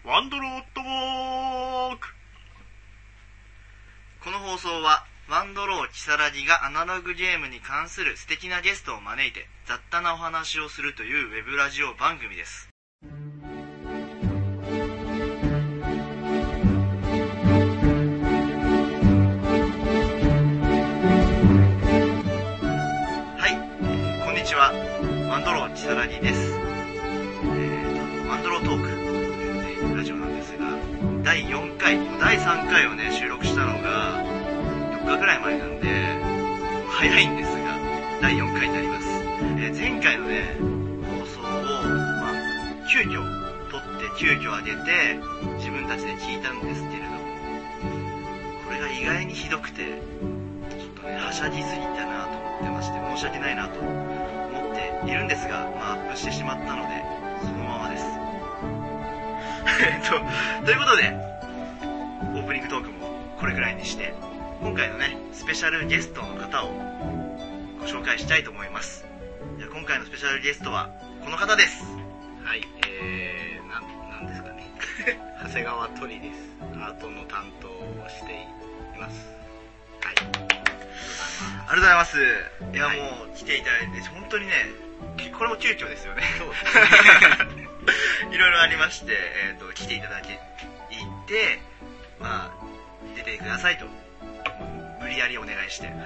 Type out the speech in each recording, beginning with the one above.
ワンドロットウォーク。この放送はワンドローキサラギがアナログゲームに関する素敵なゲストを招いて雑多なお話をするというウェブラジオ番組です。はい、こんにちは。ワンドローキサラギです。ワンドロートークという、ラジオなんですが、第4回、第3回をね収録したのが4日くらい前なんで早いんですが、第4回になります。前回のね放送を、急遽撮って急遽上げて自分たちで聞いたんですけれども、これが意外にひどくてちょっとねはしゃぎすぎたなと思ってまして、申し訳ないなと思っているんですが、アップしてしまったのでそのままです。ということでオープニングトークもこれくらいにして、今回のねスペシャルゲストの方をご紹介したいと思います。じゃあ今回のスペシャルゲストはこの方です。 はい、なんですかね長谷川鳥です。アートの担当をしています。はい、 ありがとうございます。いや、もう来ていただいて本当にね、これも急遽ですよね。 そうですねいろいろありまして、来ていただいて、出てくださいと無理やりお願いして、はい、い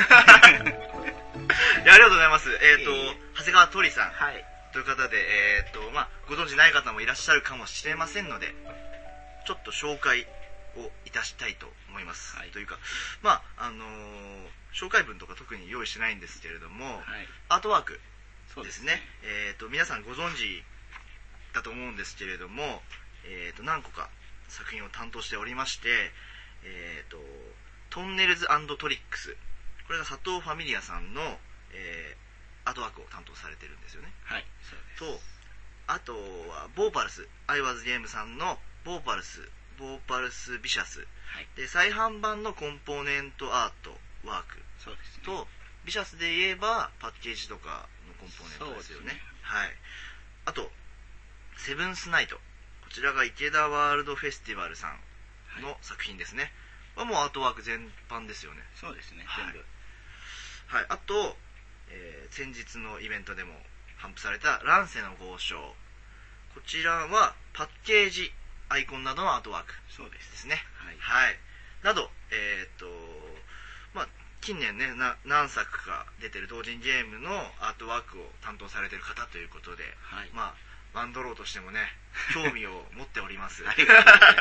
や、ありがとうございます。長谷川鳥さん、 はい、 という方で、ご存知ない方もいらっしゃるかもしれませんので、ちょっと紹介をいたしたいと思います。はい、というか、紹介文とか特に用意してないんですけれども、はい、アートワークですね。皆さんご存知だと思うんですけれども、何個か作品を担当しておりまして、トンネルズ&トリックス、これが佐藤ファミリアさんの、アートワークを担当されてるんですよね。 はい、そうです。 と、あとはボーパルス、アイワーズゲームさんのボーパルスビシャス、はい、で再販版のコンポーネントアートワーク、 そうですね、 とビシャスで言えばパッケージとかのコンポーネントですよね。はい。あとセブンスナイト、こちらが池田ワールドフェスティバルさんの作品ですね。もうアートワーク全般ですよね。 そうですね、 はい、 全部。 はい。あと、先日のイベントでも頒布された乱世の豪商、こちらはパッケージ、アイコンなどのアートワークですね。はい。はい、など、近年ね、何作か出てる同人ゲームのアートワークを担当されている方ということで、はい、ワンドローとしてもね、興味を持っております。ありがとうございます。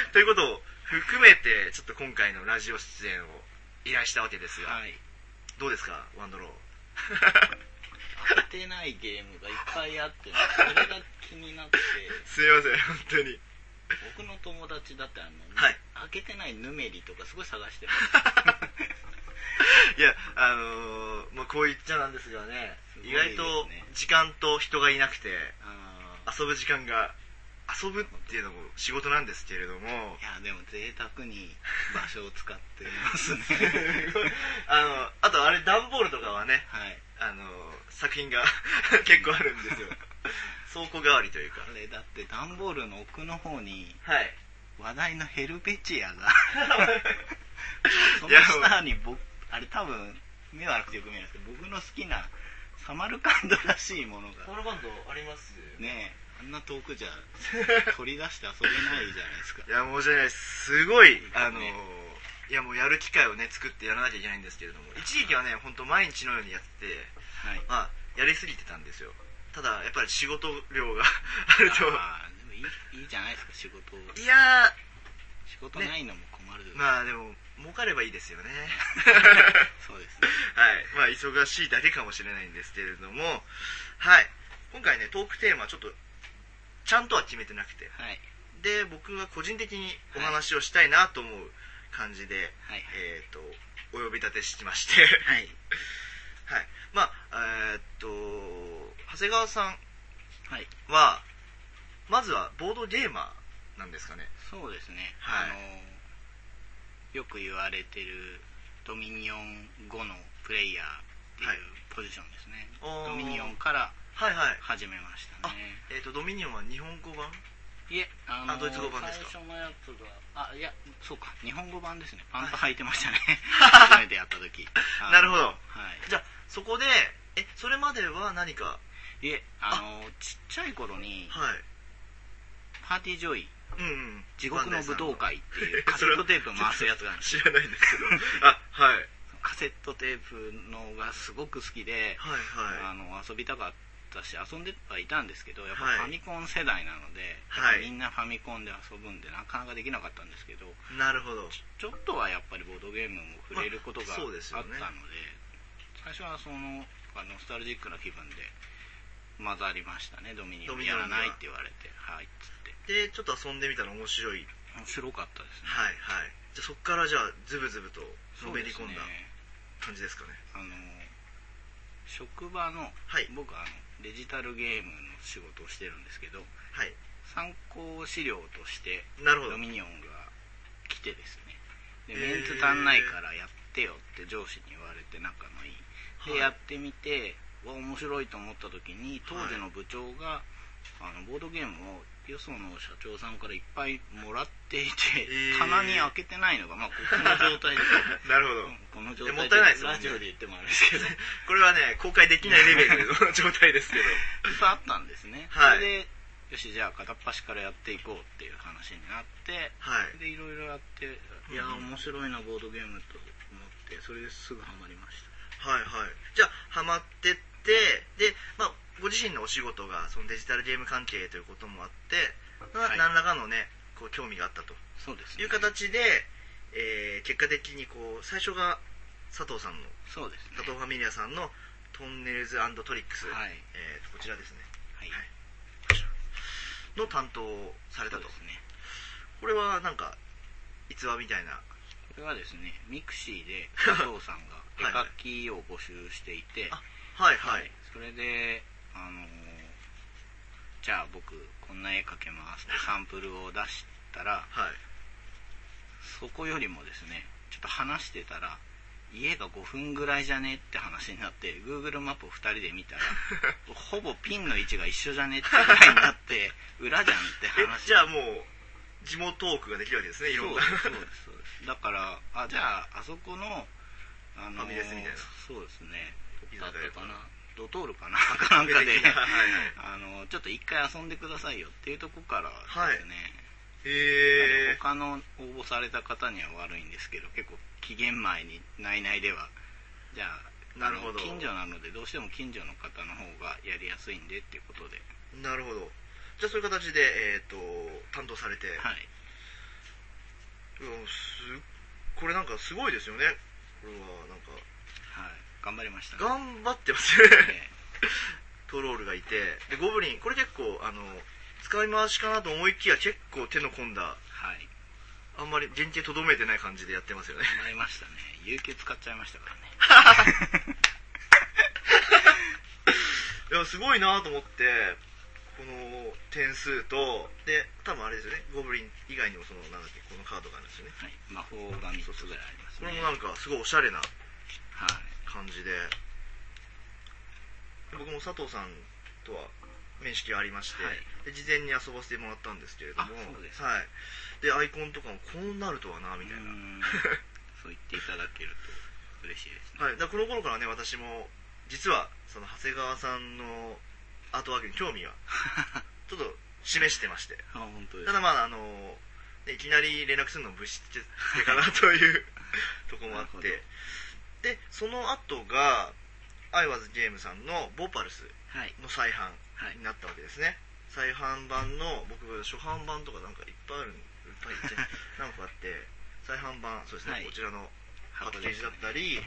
ということを含めて、ちょっと今回のラジオ出演を依頼したわけですが、はい、どうですか、ワンドロー。 当ててないゲームがいっぱいあって、それが気になって。 すいません、本当に。 僕の友達だってはい、 開けてないヌメリとかすごい探してます。 いや、こう言っちゃなんですがね、意外と時間と人がいなくて、遊ぶ時間が、遊ぶっていうのも仕事なんですけれども、 いやでも贅沢に場所を使ってますね。 あとあれ段ボールとかはね、はい、作品が結構あるんですよ。倉庫代わりというか。 あれだって段ボールの奥の方に、 はい、 話題のヘルベチアがその下にあれ多分目はなくてよく見えないですけど、僕の好きなサマルカンドらしいものが、 サマルカンドありますねえ、あんな遠くじゃ取り出して遊べないじゃないですか。 いや、申し訳ないです。すごい、いや、もうやる機会をね作ってやらなきゃいけないんですけれども、一時期はね本当毎日のようにやって、はい、やりすぎてたんですよ。ただやっぱり仕事量があると、 でもいいじゃないですか、仕事。 いやー、仕事ないのも困る、ね、 でも儲かればいいですよね。 そうですね。 はい、忙しいだけかもしれないんですけれども、はい、今回ねトークテーマちょっとちゃんとは決めてなくて、はい、で僕が個人的にお話をしたいなと思う感じで、はい、お呼び立てしまして、はい、はい、長谷川さんは、まずはボードゲーマーなんですかね。 そうですね、 はい、 よく言われてるドミニオン5のプレイヤーっていうポジションですね。ドミニオンから始めましたね。 ドミニオンは日本語版いえ、 ドイツ語版ですか？ 最初のやつが、いや、そうか、日本語版ですね。パンツ履いてましたね。初めてやった時。 なるほど。 はい。 じゃあ、そこで、それまでは何か？ いえ、ちっちゃい頃に、 はい。 パーティージョイ、 うんうん。 地獄の武道会っていうカセットテープ回すやつがあるんですよ。 知らないんですけど。はい。 カセットテープのがすごく好きで、 はいはい。 遊びたかったし、遊んではいたんですけど、やっぱはいファミコン世代なので、 はいみんなファミコンで遊ぶんでなかなかできなかったんですけど、 なるほど。 ちょっとはやっぱりボードゲームも触れることがあったので、最初はそのノスタルジックな気分で混ざりましたね。ドミニオンやらないって言われて、はいっつって。 で、ちょっと遊んでみたら面白い。 面白かったですね。 はいはい。じゃあそっからじゃあズブズブとのめり込んだ感じですかね。 職場の、 はい、 僕デジタルゲームの仕事をしてるんですけど、 はい、 参考資料としてドミニオンが来てですね、でメンツ足んないからやってよって上司に言われて、仲のいいで、やってみて面白いと思った時に、当時の部長が、ボードゲームをよその社長さんからいっぱいもらっていて、棚に開けてないのが、この状態でなるほど。 この状態でもったいないですよね。 ラジオで言ってもあるんですけどこれはね、公開できないレベルの状態ですけどいっぱいあったんですね。 はい、 それでよし、じゃあ片っ端からやっていこうっていう話になって、 はい、 でいろいろやって、いや面白いなボードゲームと思って、それですぐハマりました。 はいはい。じゃあハマってって、で、ご自身のお仕事がそのデジタルゲーム関係ということもあって、何らかのね、こう興味があったという形で、結果的に最初が佐藤さんの、 そうですね、 佐藤ファミリアさんのトンネルズ&トリックス、 はい、 こちらですね、 はいはい、の担当をされたと。 そうですね。 これはなんか逸話みたいな。 これはですね、ミクシーで佐藤さんが絵描きを募集していて、 はいはい、 それでじゃあ僕こんな絵描けますってサンプルを出したら、 はい、 そこよりもですね、ちょっと話してたら、家が5分ぐらいじゃねって話になって、 Google マップを2人で見たらほぼピンの位置が一緒じゃねってぐらいになって裏じゃんって話。 じゃあもう地元トークができるわけですね、いろんな。 そうですだから、じゃああそこのファミレスみたいな。 そうですね、だったかな、ドトールかななんかでちょっと一回遊んでくださいよっていうとこからですね、はい、他の応募された方には悪いんですけど、結構期限前に内々では、じゃあ、 なるほど、 近所なのでどうしても近所の方の方がやりやすいんでっていうことで。 なるほど。じゃあそういう形で、担当されて、 はい、 これなんかすごいですよね。これはなんか、 はい、頑張りました、 ね、頑張ってますねトロールがいて、でゴブリン、これ結構使い回しかなと思いきや結構手の込んだ、 はい、 あんまり原型とどめてない感じでやってますよね。 頑張りましたね。有給使っちゃいましたからねいやすごいなと思って、この点数と、で多分あれですよね、ゴブリン以外にもこのカードがあるんですよね。 はい、魔法が3つぐらいありますね。 これもなんかすごいおしゃれな感じで、僕も佐藤さんとは面識がありまして、はい、で事前に遊ばせてもらったんですけれども、 そうです、 はい、でアイコンとかもこうなるとはなみたいなそう言っていただけると嬉しいですね。 はい、だこの頃からね、私も実はその長谷川さんのアートワークに興味はちょっと示してまして本当です。 ただいきなり連絡するのもぶしつけかなというところもあってでその後がアイワズゲームさんのボーパルスの再販になったわけですね、はい、再販版の僕初版版とかなんかいっぱいある何個あって再販版、そうですね、はい、こちらのパッケージだったり、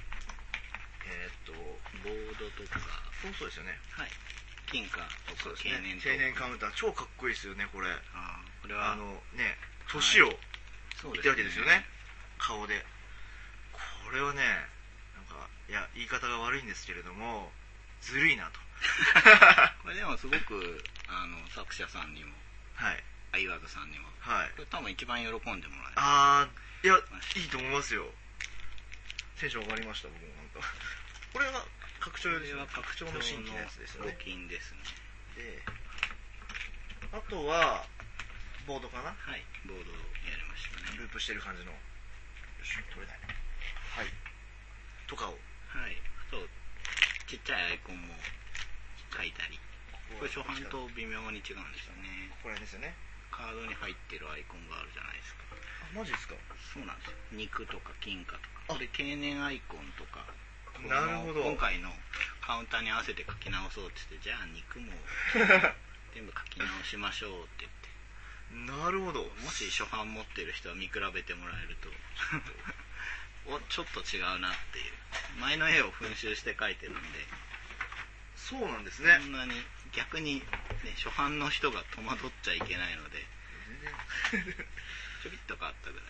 ボードとかそうですよね、 はい、金貨とか経年カウンター超かっこいいですよね。これこれはね、年を言ってるわけですよね、顔で。これはね、なんかいや言い方が悪いんですけれどもずるいなとこれでもすごく作者さんにも、 はい、 アイワードさんにも、 はい、 これ多分一番喜んでもらえる。 いやいいと思いますよ。テンション上がりました僕も本当。これは拡張ですね。拡張の新規のやつですね。 金ですね。 であとはボードかな。 はい、ボードやりましたね。 ループしてる感じの。よし、取れない。はい。とかを。 はい。あとちっちゃいアイコンも書いたり。これ初版と微妙に違うんですよね。 これですよね。 カードに入ってるアイコンがあるじゃないですか。 あ、マジですか。 そうなんですよ。肉とか金貨とか。これ経年アイコンとか。 なるほど。 今回のカウンターに合わせて書き直そうって言って、じゃあ肉も全部書き直しましょうって言って。 なるほど。 もし初版持ってる人は見比べてもらえるとちょっと違うなっていう。前の絵を噴集して描いてるんで。 そうなんですね。 そんなに逆に、ね、初版の人が戸惑っちゃいけないので全然ちょびっと変わったぐらい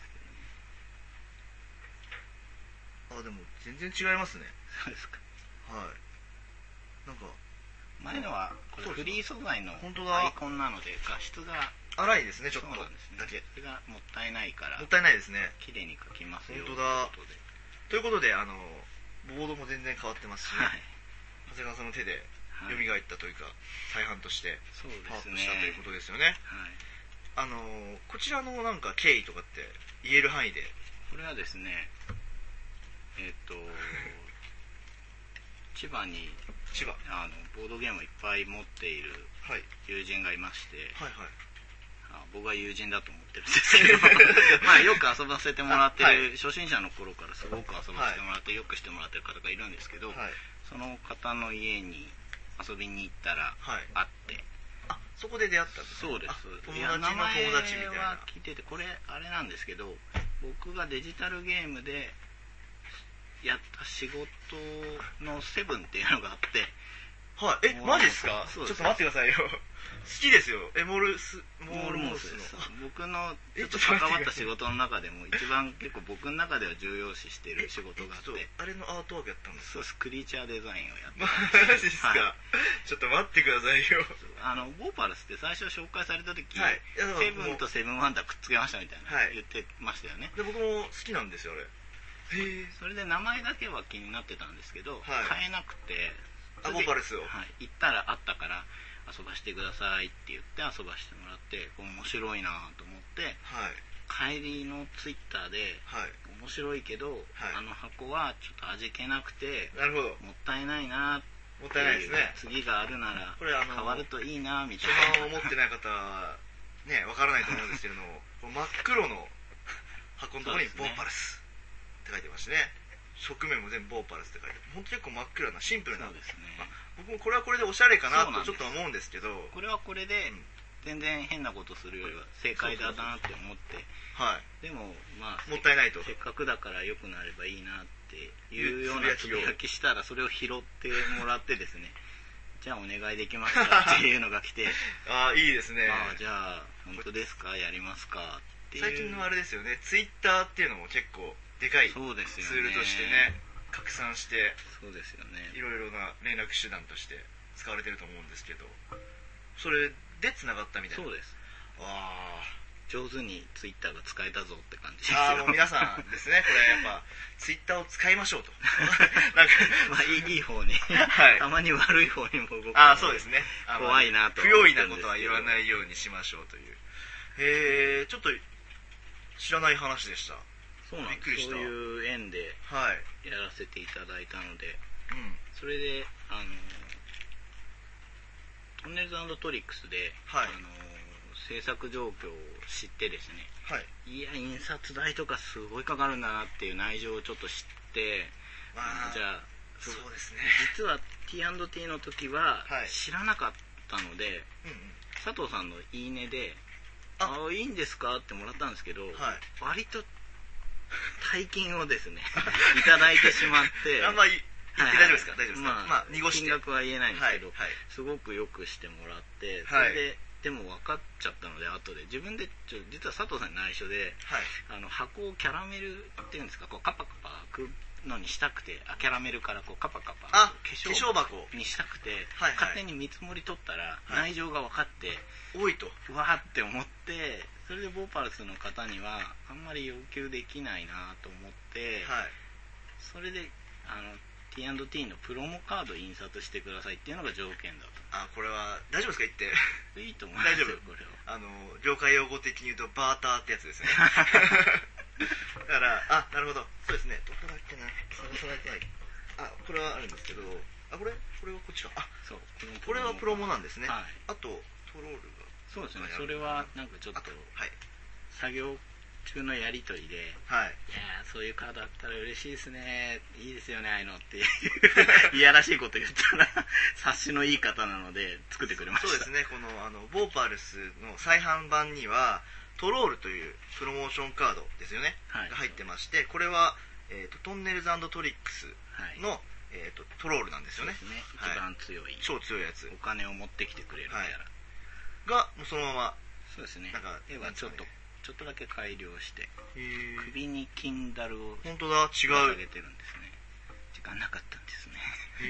あ、でも全然違いますね。 そうですか。 はい。なんか前のはこれフリー素材のアイコンなので画質が荒いですね、ちょっと。 そうなんですね。それがもったいないから。 もったいないですね。 綺麗に描きますよ。 本当だ。ということで、ボードも全然変わってますし、ね、はい、長谷川さんの手で蘇ったというか、再販としてパワーアップしたということですよね。はい、こちらのなんか経緯とかって言える範囲で。 これはですね、千葉にボードゲームをいっぱい持っている友人がいまして、はいはい、僕は友人だと思ってるんですけどまあよく遊ばせてもらってる、はい、初心者の頃からすごく遊ばせてもらって、はい、よくしてもらってる方がいるんですけど、はい、その方の家に遊びに行ったら会って、 あ、そこで出会ったんですか。 そうです。 友達の友達みたいな。 名前は聞いてて、これあれなんですけど、僕がデジタルゲームでやった仕事のセブンっていうのがあって、 はい、マジですか。ちょっと待ってくださいよ。好きですよ。モールモースです。 僕のちょっと関わった仕事の中でも一番結構僕の中では重要視してる仕事があって、 あれのアートワークやったんですか。 そうです。クリーチャーデザインをやって。 マジですか、はい、ちょっと待ってくださいよ。 ボーパルスって最初紹介された時、はい、セブンとセブンワンダーくっつけましたみたいな、はい、言ってましたよね。 で僕も好きなんですよあれ。 それで名前だけは気になってたんですけど、はい、買えなくて、 ボーパルスを、 はい、行ったらあったから遊ばしてくださいって言って遊ばしてもらって、面白いなと思って、はい、帰りのツイッターで、はい、面白いけど、はい、箱はちょっと味気なくて、 なるほど、 もったいないなって、 もったいないですね。 次があるなら変わるといいなみたいな。 初版を持ってない方はね、わからないと思うんですけれどもこの真っ黒の箱のところにボーパルスって書いてましてね、側面も全部ボーパルスって書いて、本当結構真っ暗なシンプルな。そうですね。僕もこれはこれでおしゃれかなとちょっと思うんですけど、 これはこれで全然変なことするよりは正解だなって思って、はい、でもまあもったいないと、 せっかくだから良くなればいいなっていうようなつぶやきしたら、それを拾ってもらってですねじゃあお願いできますかっていうのが来てああ、いいですね。 じゃあ本当ですか、やりますかっていう。 最近のあれですよね、ツイッターっていうのも結構でかいツールとしてね拡散して、 そうですよね、 いろいろな連絡手段として使われてると思うんですけど、それでつながったみたいな。 そうです。 ああ、 上手にツイッターが使えたぞって感じですよ。 もう皆さんですね、これやっぱツイッターを使いましょうとなんかまあいい方に、はい、たまに悪い方にも動く。 そうですね、 怖いなと不用意なことは言わないようにしましょうという。ちょっと知らない話でした。 そうなんです。びっくりした。そういう縁でやらせていただいたので、それでトンネルズ&トリックスで、はい、制作状況を知ってですね、はい、いや印刷代とかすごいかかるんだなっていう内情をちょっと知って、じゃあそうですね、 実は T&T の時は知らなかったので、佐藤さんのいいねでいいんですかってもらったんですけど、割と大金をですねいただいてしまってあんまり言って大丈夫ですか、大丈夫ですか。まあ濁して金額は言えないんですけど、すごくよくしてもらって、それででも分かっちゃったので、後で自分で実は佐藤さんに内緒で、箱をキャラメルっていうんですか、こうカパカパ開くのにしたくて、キャラメルからこうカパカパ化粧箱にしたくて、勝手に見積もり取ったら内情が分かって、 多いとうわーって思って、それでボーパルスの方にはあんまり要求できないなと思って、それでT&T のプロモカード印刷してくださいっていうのが条件だと。 これは大丈夫ですか、言って。 いいと思いますよ、これ業界用語的に言うとバーターってやつですよねだからなるほど、そうですね、どこだっけな、探さないとない。これはあるんですけど、これはこっちか。 そう、 これはプロモなんですね。 はい、 あとトロールが、 そうですね、それはなんかちょっと作業中のやり取りで、いやそういうカードあったら嬉しいですね、いいですよね、ああいうのっていやらしいこと言ったら察しのいい方なので作ってくれました。 そうですね、このボーパルスの再販版にはトロールというプロモーションカードですよね、が入ってまして、これは、トンネルズ&トリックスの、トロールなんですよね。 そうですね、一番強い、 超強いやつ、 お金を持ってきてくれるキャラ、 がもうそのまま、 そうですね、 なんか絵はちょっとだけ改良して首に金ダルを本当だ、違う、 上げてるんですね。時間なかったんですね。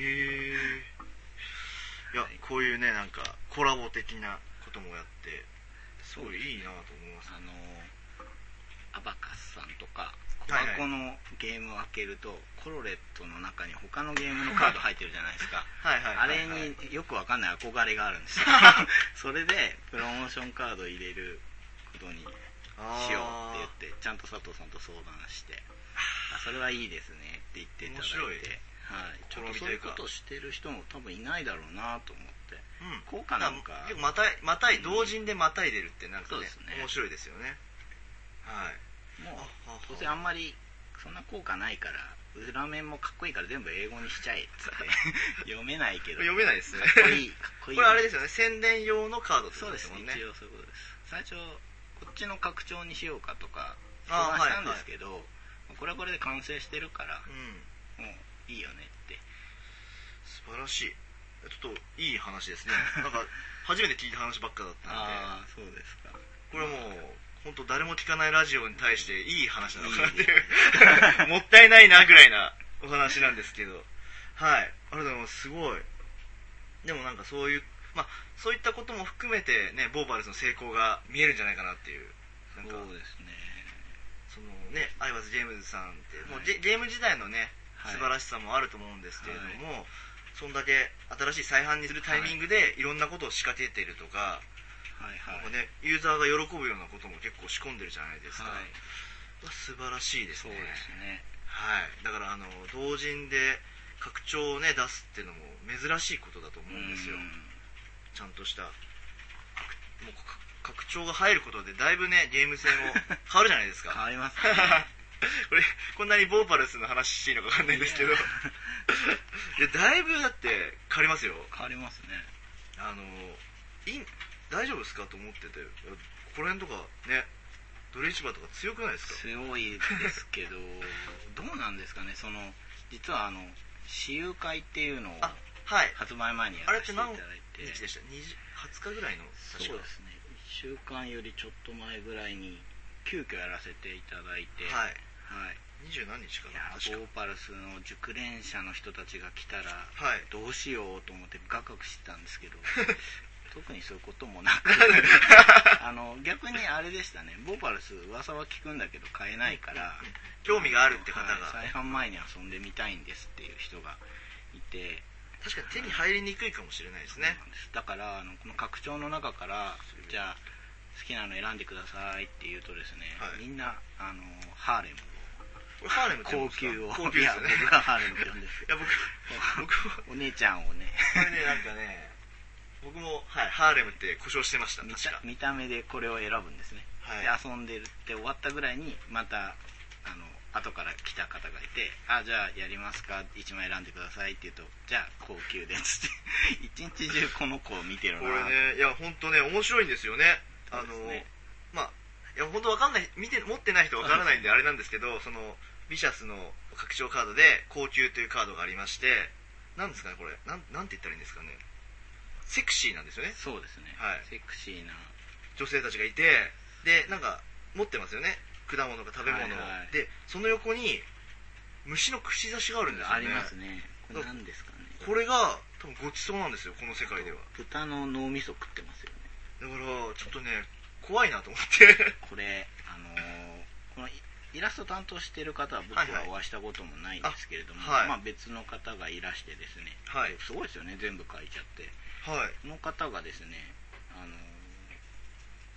いや、こういうね、なんかコラボ的なこともやってすごいいいなと思います。 アバカスさんとか小箱のゲームを開けるとコロレットの中に他のゲームのカード入ってるじゃないですかあれによくわかんない憧れがあるんですよそれでプロモーションカード入れることにしようって言って、ちゃんと佐藤さんと相談して、それはいいですねって言っていただいて、 面白い、 ちょっとそういうことしてる人も多分いないだろうなと思って、効果なんか同人でまたいでるってなんかね、面白いですよね。 もう当然あんまりそんな効果ないから裏面もかっこいいから全部英語にしちゃえっつって読めないけど読めないですね。 かっこいいこれあれですよね、宣伝用のカードってことですもんね。 そうですね、一応そういうことです。最初こっちの拡張にしようかとか相談したんですけど、これはこれで完成してるから、もういいよねって。 素晴らしい、ちょっといい話ですねなんか初めて聞いた話ばっかだったんで。 そうですか。 これはもう本当誰も聞かないラジオに対していい話なのかなっていうもったいないなぐらいなお話なんですけど、ありがとうございます。すごい。でもなんかそういうそういったことも含めてね、ボーパルスの成功が見えるんじゃないかなっていう。なんかそうですね、 そのね、アイワズ・ジェームズさんってもうゲーム時代のね素晴らしさもあると思うんですけれども、そんだけ新しい再販にするタイミングでいろんなことを仕掛けているとか、ユーザーが喜ぶようなことも結構仕込んでるじゃないですか。素晴らしいですね。 そうですね。 だから同人で拡張をね出すっていうのも珍しいことだと思うんですよ。ちゃんとしたもう拡張が入ることでだいぶねゲーム性も変わるじゃないですか。 変わりますねこんなにボーパルスの話していいのか分かんないんですけどだいぶだって変わりますよ。 変わりますね。 大丈夫ですかと思ってて、この辺とかね、ドレ市場とか強くないですか？ 強いですけどどうなんですかね。実は私有会っていうのを発売前にやらせていただいて、 あれって何日でした？20日ぐらいの。 そうですね、1週間よりちょっと前ぐらいに急遽やらせていただいて、 20何日かな。 ボーパルスの熟練者の人たちが来たらどうしようと思ってガクガクしてたんですけど特にそういうこともなく逆にあれでしたね。ボーパルス噂は聞くんだけど買えないから興味があるって方が、 再販前に遊んでみたいんですっていう人がいて、 確かに手に入りにくいかもしれないですね。 だからこの拡張の中からじゃあ好きなの選んでくださいって言うとですね、みんなハーレム高級を、 高級ですよね。 僕がハーレムって呼んでるんですけど、僕お姉ちゃんをね、 これね、なんかね、僕も、ハーレムって故障してました。 見た目でこれを選ぶんですね。で遊んでるって終わったぐらいにまた後から来た方がいて、じゃあやりますか、1枚選んでくださいって言うと、じゃあ高級でっつって一日中この子を見てるな。 これね、いや本当ね面白いんですよね。いや本当わかんない、持ってない人わからないんであれなんですけど、そのビシャスの拡張カードで高級というカードがありまして、なんですかねこれ、なんて言ったらいいんですかね、セクシーなんですよね。 そうですね、セクシーな女性たちがいて、でなんか持ってますよね、果物か食べ物を、でその横に虫の串刺しがあるんですよね。 ありますね。これ何ですかね。 これが多分ごちそうなんですよ、この世界では。 豚の脳みそ食ってますよね。 だからちょっとね怖いなと思ってこれこのイラスト担当している方は僕はお会いしたこともないんですけれども、別の方がいらしてですね、すごいですよね、全部書いちゃって、この方がですね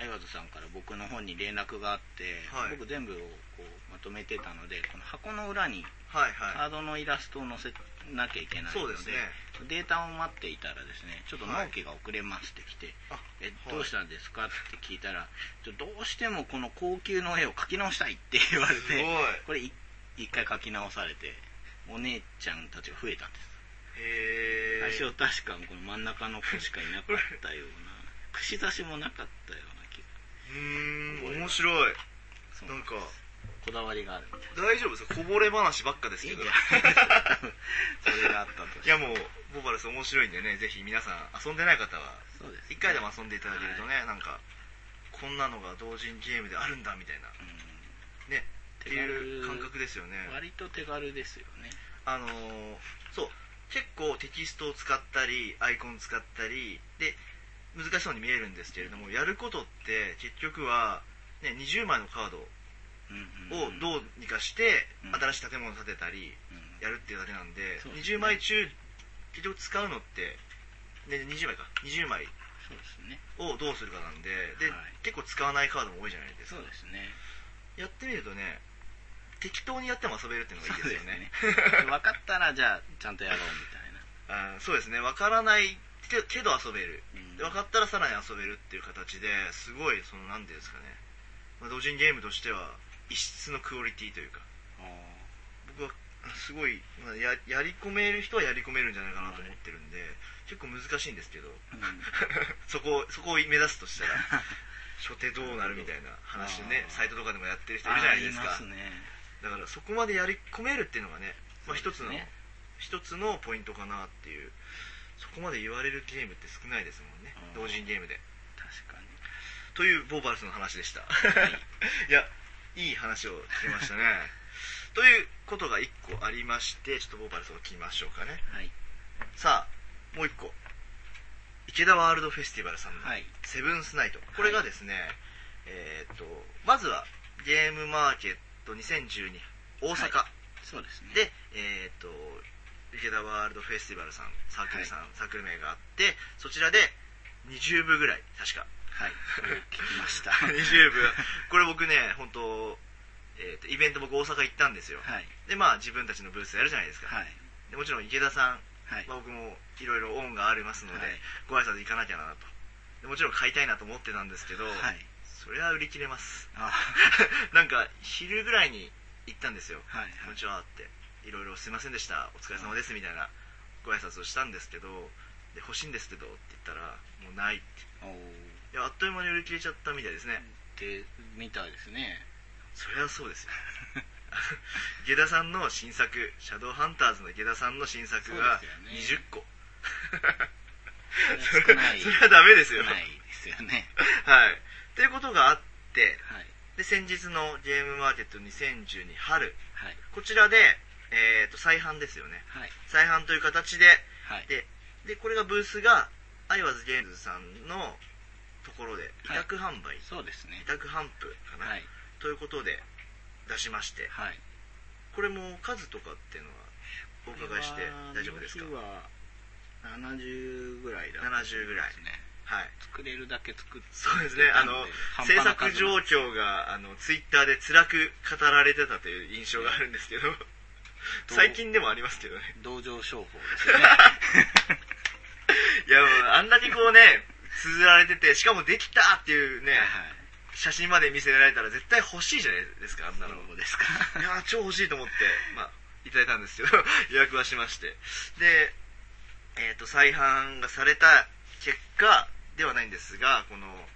相和さんから僕の方に連絡があって、はい、僕全部をこうまとめてたので、この箱の裏にカードのイラストを載せなきゃいけないので、データを待っていたらですね、ちょっと納期が遅れますって来て、どうしたんですかって聞いたら、どうしてもこの高級の絵を描き直したいって言われて、これ一回描き直されて、お姉ちゃんたちが増えたんです。最初確かこの真ん中の子しかいなかったような、串刺しもなかったような気が。 面白い。なんかこだわりがあるみたいな。 大丈夫ですか？こぼれ話ばっかですけど。 それがあったと。 いやもうボーバルス面白いんでね、ぜひ皆さん遊んでない方は一回でも遊んでいただけるとね、なんかこんなのが同人ゲームであるんだみたいなねっていう感覚ですよね。 割と手軽ですよね。 そう結構テキストを使ったりアイコン使ったりで難しそうに見えるんですけれども、やることって結局は、ね、20枚のカードをどうにかして新しい建物を建てたりやるっていうだけなんで、20枚中結局使うのって、ね、20枚をどうするかなんで、結構使わないカードも多いじゃないですか。 そうですね。 やってみるとね、適当にやっても遊べるっていうのがいいですよね。 分かったらじゃあちゃんとやろうみたいな。 そうですね。分からないけど遊べる、分かったらさらに遊べるっていう形ですごい何ていうんですかね、同人ゲームとしては異質のクオリティというか、僕はすごいやり込める人はやり込めるんじゃないかなと思ってるんで、結構難しいんですけど、そこを目指すとしたら初手どうなるみたいな話でね、サイトとかでもやってる人いるじゃないですか。だからそこまでやり込めるっていうのがね、一つのポイントかなっていう。そこまで言われるゲームって少ないですもんね、同人ゲームで。 確かに。 というボーバルスの話でした。いや、いい話を聞きましたね。ということが1個ありまして、ちょっとボーバルスを聞きましょうかね。 はい、 さあ、もう1個。池田ワールドフェスティバルさんのセブンスナイト。これがですね、まずはゲームマーケット2012大阪。 そうですね。 で、池田ワールドフェスティバルさん、サークル名があって、そちらで20部ぐらい、確か。 はい、聞きました。 20部。これ僕ね、本当イベント僕大阪行ったんですよ。で、自分たちのブースやるじゃないですか。でもちろん池田さん、僕もいろいろ恩がありますので、ご挨拶行かなきゃなと。でもちろん買いたいなと思ってたんですけど、それは売り切れます。なんか、昼ぐらいに行ったんですよ。こんにちはって。いろいろすいませんでした、お疲れ様ですみたいなご挨拶をしたんですけど、で欲しいんですけどって言ったらもうないって。いや、あっという間に売り切れちゃったみたいですね。 みたいですね。 そりゃそうですよ。池田さんの新作、シャドウハンターズの池田さんの新作が20個。それはダメですよ。 ないですよね。 はい。っていうことがあって、で先日のゲームマーケット2012春、こちらで再販ですよね。再販という形で、でこれがブースがアイワズゲームズさんのところで委託販売、 そうですね、 委託販布かな、ということで出しまして、これも数とかっていうのはお伺いして大丈夫ですか？ は70ぐらいだったですね。70ぐらい、 作れるだけ作って、 そうですね。制作状況がツイッターで辛く語られてたという印象があるんですけど、最近でもありますけどね。 同情商法ですよね。 いや、もうあんだけこうね綴られてて、しかもできたっていうね、写真まで見せられたら絶対欲しいじゃないですか、あんなの。 そうですか。 いや、超欲しいと思っていただいたんですけど予約はしまして、で再販がされた結果ではないんですが、この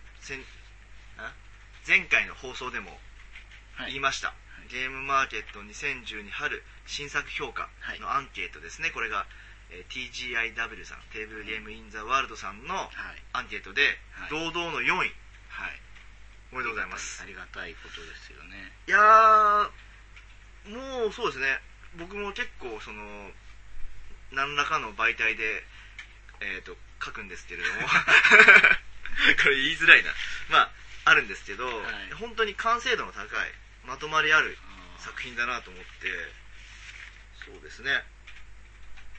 前回の放送でも言いました、ゲームマーケット2012春新作評価のアンケートですね。これが、TGIW さん、テーブルゲームインザワールドさんのアンケートで堂々の4位、おめでとうございます。 ありがたいことですよね。 いやー、もうそうですね、僕も結構何らかの媒体で書くんですけれどもこれ言いづらいな、あるんですけど、本当に完成度の高いまとまりある作品だなと思って、そうですね、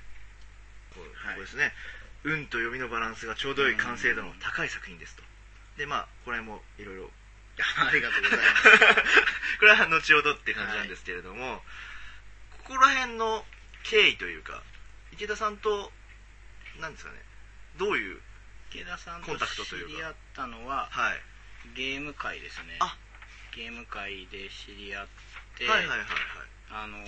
これですね、運と読みのバランスがちょうど良い完成度の高い作品ですと。 でまあこれもいろいろありがとうございますこれは後ほどって感じなんですけれども、はい、ここら辺の経緯というか池田さんと何ですかね、どういう池田さんとコンタクトというか知り合ったのは、 はい、 ゲーム会ですね。ゲーム会で知り合って、 はいはいはいはい、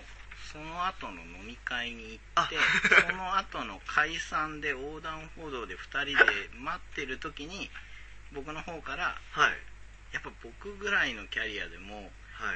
その後の飲み会に行ってその後の解散で横断歩道で2人で待ってる時に僕の方から、はい、やっぱ僕ぐらいのキャリアでも、はい、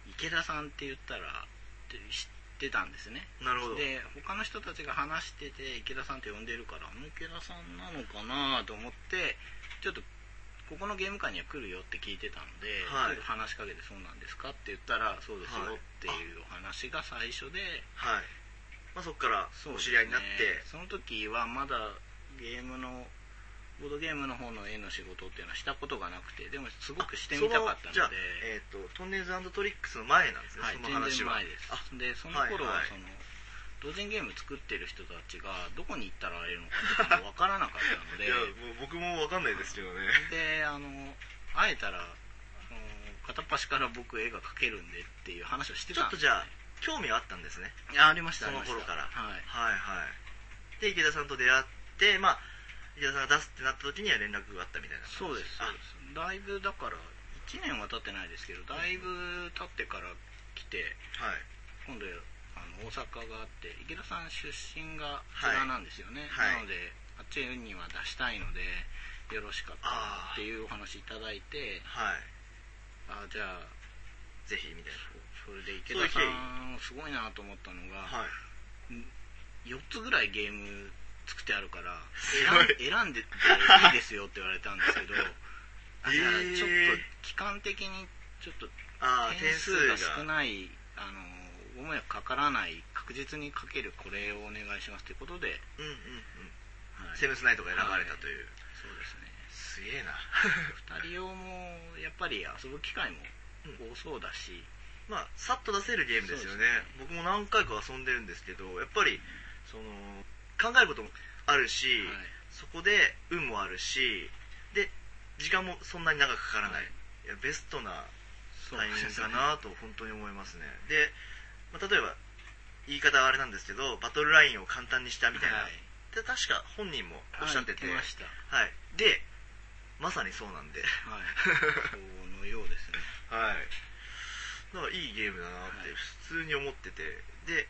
池田さんって言ったらって知ってたんですね。 なるほど。 で他の人たちが話してて池田さんって呼んでるから池田さんなのかなと思ってちょっとここのゲーム会には来るよって聞いてたので、はい、ちょっと話しかけてそうなんですかって言ったらそうですよっていうお話が最初で、 はい、まあ、そこからお知り合いになって、 その時はまだボードゲームの方の絵の仕事っていうのはしたことがなくて、でもすごくしてみたかったので、 じゃあ、トンネルズ&トリックスの前なんですね、 はい、 その話は。 全然前です。でその頃はその、はいはい、同人ゲーム作ってる人たちがどこに行ったら会えるのかとかも分からなかったのでいやもう僕も分かんないですけどね。 で会えたら片っ端から僕絵が描けるんでっていう話をしてたんです、ね、 ちょっとじゃあ興味があったんですね。 ありました。 その頃から、 はい、 はいはいで池田さんと出会って、まあ池田さんが出すってなった時には連絡があったみたいな。 そうですそうです。だいぶだから1年は経ってないですけどだいぶ経ってから来て、はい、今度大阪があって池田さん出身が津田なんですよね、はい、なのであっちには出したいのでよろしかったらっていうお話いただいて、はい、じゃあぜひみたいな。 それで池田さんすごいなと思ったのが、はい、4つぐらいゲーム作ってあるから選んでていいですよって言われたんですけどじゃあちょっと期間的にちょっと点数が少ないご迷惑かからない確実にかけるこれをお願いしますということで、 うんうんうん、はい、セブンスナイトが選ばれたという、はい、 そうですね。 すげえな 2人用もやっぱり遊ぶ機会も多そうだし、 まあさっと出せるゲームですよ ね。僕も何回か遊んでるんですけどやっぱりその考えることもあるし、はい、そこで運もあるしで時間もそんなに長くかからない、はい、いやベストなタイミングかなと本当に思いますね。でまあ、例えば言い方はあれなんですけどバトルラインを簡単にしたみたいな、はい、で確か本人もおっしゃってて、 ました、 はい、でまさにそうなんで、 はい、そのようですねはい、だからいいゲームだなって普通に思ってて、で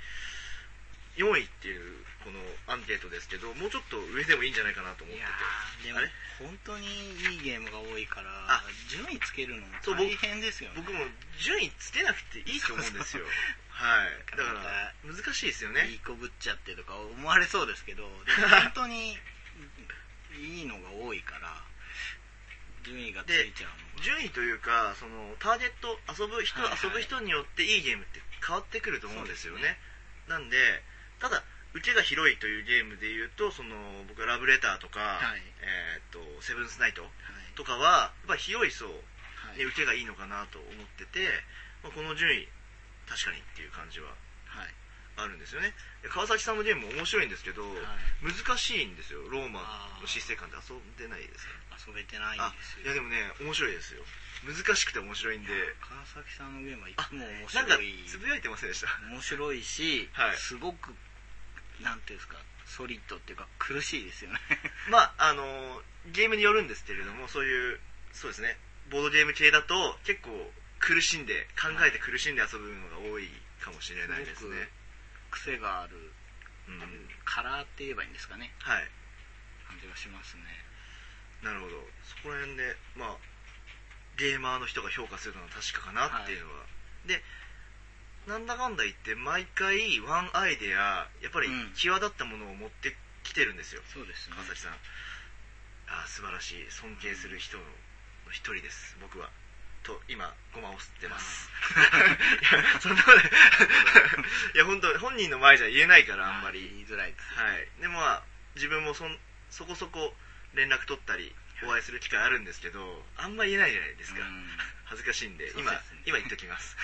4位っていうこのアンケートですけどもうちょっと上でもいいんじゃないかなと思ってて、 いやでも本当にいいゲームが多いから順位つけるのも大変ですよね。 僕も順位つけなくていいと思うんですよはいだから難しいですよね。 いい子ぶっちゃってとか思われそうですけどでも本当にいいのが多いから順位がついちゃうのが順位というかそのターゲット遊ぶ人によっていいゲームって変わってくると思うんですよね。なんでただ受けが広いというゲームでいうとその僕はラブレターとか、はいセブンスナイトとかはやっぱり広い層に受けがいいのかなと思ってて、まあ、この順位確かにっていう感じはあるんですよね。川崎さんのゲームも面白いんですけど、難しいんですよ。ローマの失勢感って遊んでないですか？ 遊べてないんですよ。 いやでもね面白いですよ。難しくて面白いんで。 川崎さんのゲームはいつも面白い。なんかつぶやいてませんでした？ 面白いし、はい、すごくなんていうんですかソリッドっていうか苦しいですよねまあゲームによるんですけれどもそうですねボードゲーム系だと結構苦しんで考えて苦しんで遊ぶのが多いかもしれないですね。 癖がある、カラーって言えばいいんですかね。 はい。 感じがしますね。なるほど。そこら辺でまあゲーマーの人が評価するのは確かかなっていうのは、はい、でなんだかんだ言って毎回ワンアイデアやっぱり際立ったものを持ってきてるんですよ、 そうですね。 川崎さん素晴らしい尊敬する人の一人です僕はと今ゴマを吸ってますいやそんなことないいや本当本人の前じゃ言えないからあんまり言いづらいです、 はい、でもまあ自分もそこそこ連絡取ったりお会いする機会あるんですけどあんま言えないじゃないですか、恥ずかしいんで今言っときます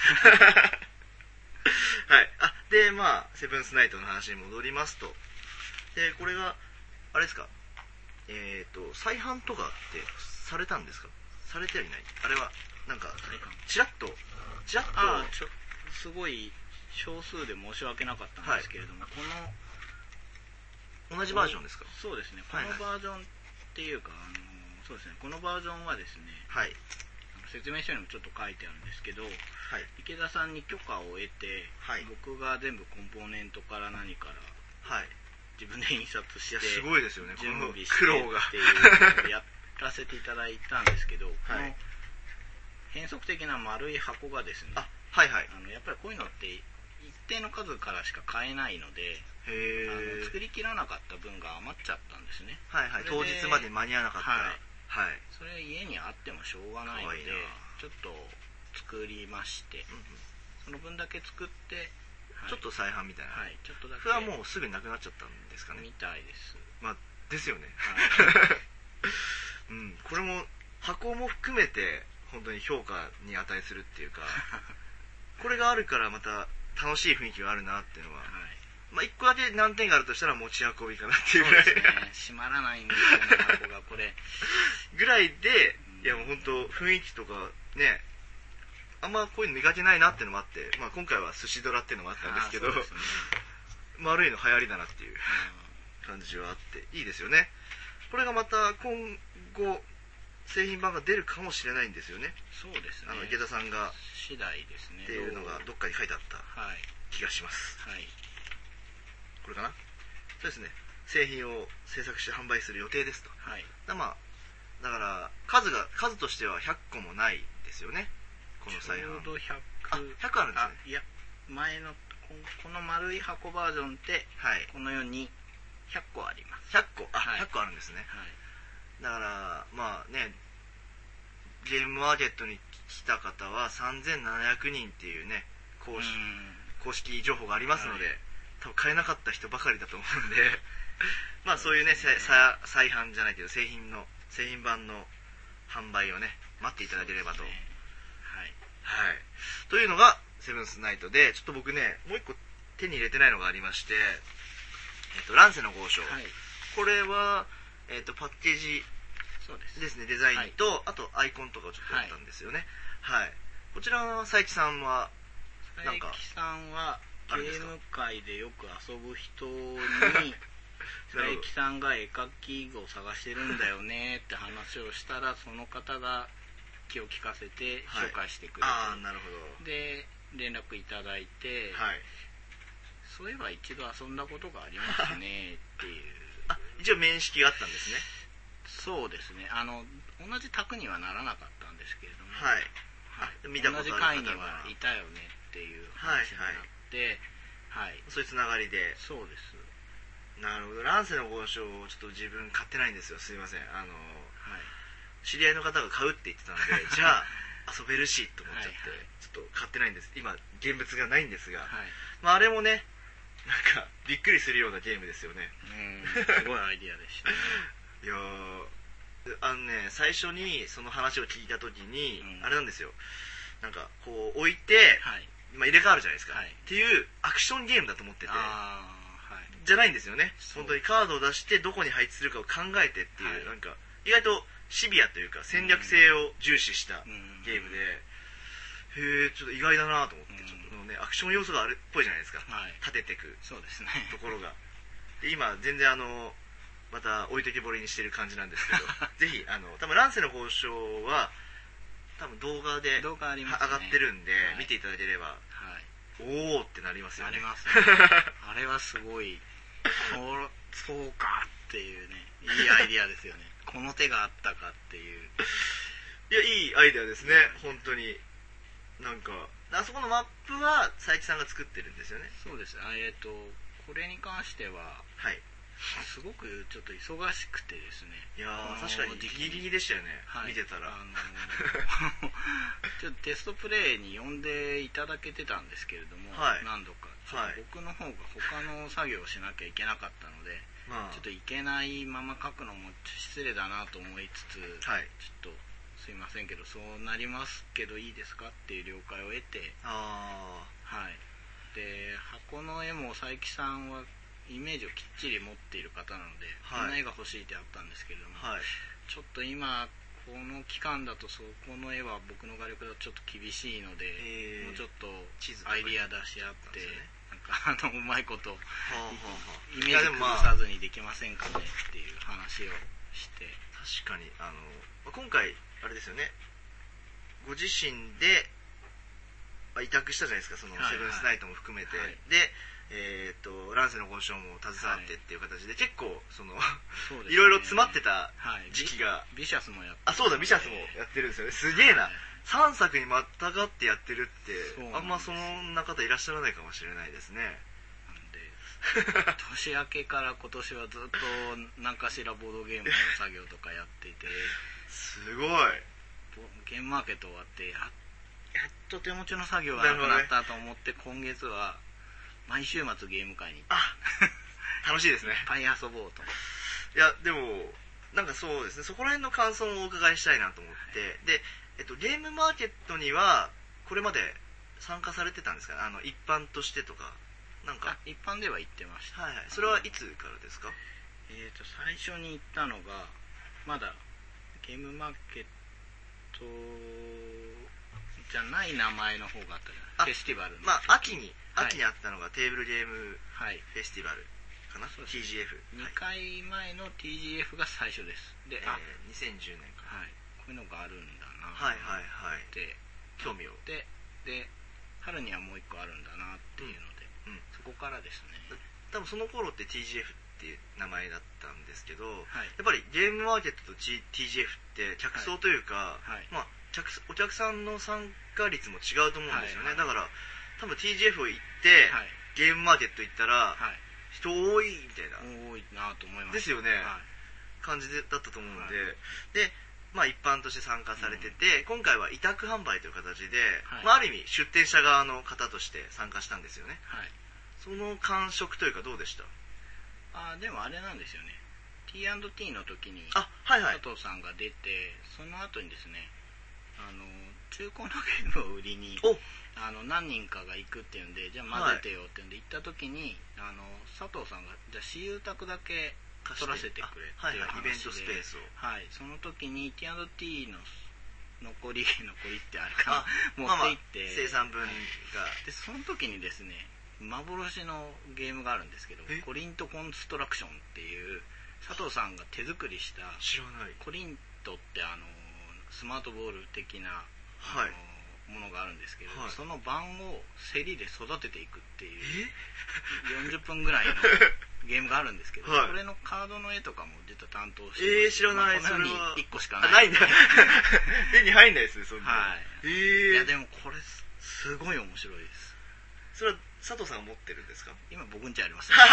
はいでまあセブンスナイトの話に戻りますとでこれがあれですか再販とかってされたんですか？されてはいない？あれはなんかチラッとすごい少数で申し訳なかったんですけれども、この同じバージョンですか？ そうですね、このバージョンっていうか、そうですね、このバージョンはですね、 はい、 説明書にもちょっと書いてあるんですけど、 はい、 池田さんに許可を得て、はい、僕が全部コンポーネントから何から、はい、自分で印刷して、 すごいですよね、 準備して苦労がっていうのをやらせていただいたんですけど、はい、この変則的な丸い箱がですね、 はいはい、 やっぱりこういうのって一定の数からしか買えないので、作りきらなかった分が余っちゃったんですね。 はいはい、当日までに間に合わなかったら、はいはい、それ家にあってもしょうがないのでちょっと作りまして、その分だけ作って、 はい、ちょっと再販みたいな、 はい、ちょっとだけ。 それはもうすぐなくなっちゃったんですかね？ みたいです。 まあですよね、うん、これも箱も含めて本当に評価に値するっていうかこれがあるからまた楽しい雰囲気があるなっていうのは、はい、まあ1個だけ難点があるとしたら持ち運びかなっていうぐらい、 そうですね、閉まらないんですよね、箱がこれぐらいで、いやもう本当雰囲気とかね、あんまこういうの見かけないなっていうのもあって、まあ、今回は寿司ドラっていうのもあったんですけど、ね、丸いの流行りだなっていう感じはあっていいですよね。これがまた今後製品版が出るかもしれないんですよね。 そうですね、 池田さんが次第ですねっていうのがどっかに書いてあった気がします、はい、これかな。そうですね、製品を製作して販売する予定ですと、はい、まあ、だから数としては100個もないですよね、この再販。ちょうど100あるんですね。 いや、前のこの丸い箱バージョンって、はい、このように100個あります。 100個、はい、100個あるんですね、はい、だからまあね、ゲームマーケットに来た方は3700人っていうね公式情報がありますので、はい、多分買えなかった人ばかりだと思うんでまあそういうね、再販じゃないけど製品版の販売をね待っていただければと、ね、はい、はい、というのがセブンスナイトで、ちょっと僕ねもう一個手に入れてないのがありまして、乱世の豪商、はい、これは、パッケージですね、デザインと、はい、あとアイコンとかをちょっとやったんですよね、はい、はい、こちらの佐伯さんはなんか佐伯さんはゲーム界でよく遊ぶ人に佐伯さんが絵描き具を探してるんだよねって話をしたら、その方が気を利かせて紹介してくれて、 はい、なるほど。 で連絡いただいて、はい、そういえば一度遊んだことがありますねっていう一応面識があったんですね。 そうですね、同じ卓にはならなかったんですけれども、 はい、 はい、見たことある方が同じ会にはいたよねっていう話になって、はいはい、 そういうつながりで。 そうです。 なるほど。乱世の豪商をちょっと自分買ってないんですよ、すいません。はい、知り合いの方が買うって言ってたのでじゃあ遊べるしと思っちゃって、はいはい、ちょっと買ってないんです。今現物がないんですが、はい、まあ、あれもねなんかびっくりするようなゲームですよね。 すごいアイディアでしたねいやー、最初にその話を聞いた時に、あれなんですよ、なんかこう置いて、はい、まあ、入れ替わるじゃないですか、はい、っていうアクションゲームだと思ってて、はい、じゃないんですよね。本当にカードを出してどこに配置するかを考えてっていう、はい、なんか意外とシビアというか戦略性を重視したゲームで、へえ、ちょっと意外だなと思って、ちょっとねアクション要素があるっぽいじゃないですか、はい、立てていくそうですねところがで、今全然また置いてけぼりにしてる感じなんですけどぜひ多分乱世の豪商は多分動画で上がってるんで、はい、見ていただければ、はい、おーってなりますよね。 ありますねあれはすごいそうかっていうね、いいアイディアですよねこの手があったかっていう。 いや、いいアイデアですね、本当に。なんかあそこのマップは佐伯さんが作ってるんですよね。 そうです。これに関しては、はい、すごくちょっと忙しくてですね。 いや確かにギリギリでしたよね、はい、見てたらちょっとテストプレイに呼んでいただけてたんですけれども、はい、何度か僕の方が他の作業をしなきゃいけなかったので、ちょっといけないまま書くのも失礼だなと思いつつ、はい、ちょっとすいませんけどそうなりますけどいいですかっていう了解を得て、はい、で箱の絵も佐伯さんはイメージをきっちり持っている方なので、こんな絵が欲しいってあったんですけれども、ちょっと今この期間だとそこの絵は僕の画力だとちょっと厳しいので、もうちょっとアイディア出し合って、なんかうまいことイメージ崩さずにできませんかねっていう話をして。 確かに今回あれですよね、ご自身で委託したじゃないですか、そのセブンスナイトも含めて、で乱世の交渉も携わってっていう形で、結構いろいろ詰まってた時期が、 ビシャスもやって、 そうだ、ビシャスもやってるんですよね。すげえな、3作にまたがってやってるって、あんまそんな方いらっしゃらないかもしれないですね。 なんで年明けから今年はずっと何かしらボードゲームの作業とかやっていて、 すごい。 ゲームマーケット終わってやっと手持ちの作業がなくなったと思って、今月は毎週末ゲーム会に行って楽しいですね。 いっぱい遊ぼうと。 いやでもなんかそうですね、そこら辺の感想をお伺いしたいなと思って、で、ゲームマーケットにはこれまで参加されてたんですか、一般としてとか。なんか一般では行ってました。 それはいつからですか？ 最初に行ったのがまだゲームマーケットじゃない名前の方があったじゃない、フェスティバルの、 秋にあったのがテーブルゲームフェスティバルかな、TGF2 回前の TGF が最初です。で、 2010年か、 こういうのがあるんだなって興味をで春にはもう一個あるんだなっていうので、そこからですね。 多分その頃って TGF っていう名前だったんですけど、やっぱりゲームマーケットと TGF って客層というか、お客さんの参加率も違うと思うんですよね。だから多分 TGF を行って、ゲームマーケット行ったら、人多いみたいな、 多いなと思いますですよね、感じだったと思うので、で一般として参加されてて、今回は委託販売という形で、ある意味出店者側の方として参加したんですよね。その感触というかどうでした？ でもあれなんですよね、 T&T の時に佐藤さんが出て、その後にですね、中古のゲームを売りに何人かが行くっていうんで、じゃあ混ぜてよっていうんで行った時に、佐藤さんがじゃあ私有宅だけ取らせてくれっていう話で、 イベントスペースを、 その時に T&T の残りってあるかな、持って行って、 生産分がで、その時にですね、幻のゲームがあるんですけど、コリントコンストラクションっていう佐藤さんが手作りしたコリントってスマートボール的なものがあるんですけど、その盤を競りで育てていくっていう40分ぐらいのゲームがあるんですけど、これのカードの絵とかも実は担当して、 知らない。 この世に1個しかないんだ手に入んないですね、そんな。 いやでもこれすごい面白いです。 それは佐藤さんが持ってるんですか？ 今僕んちありますね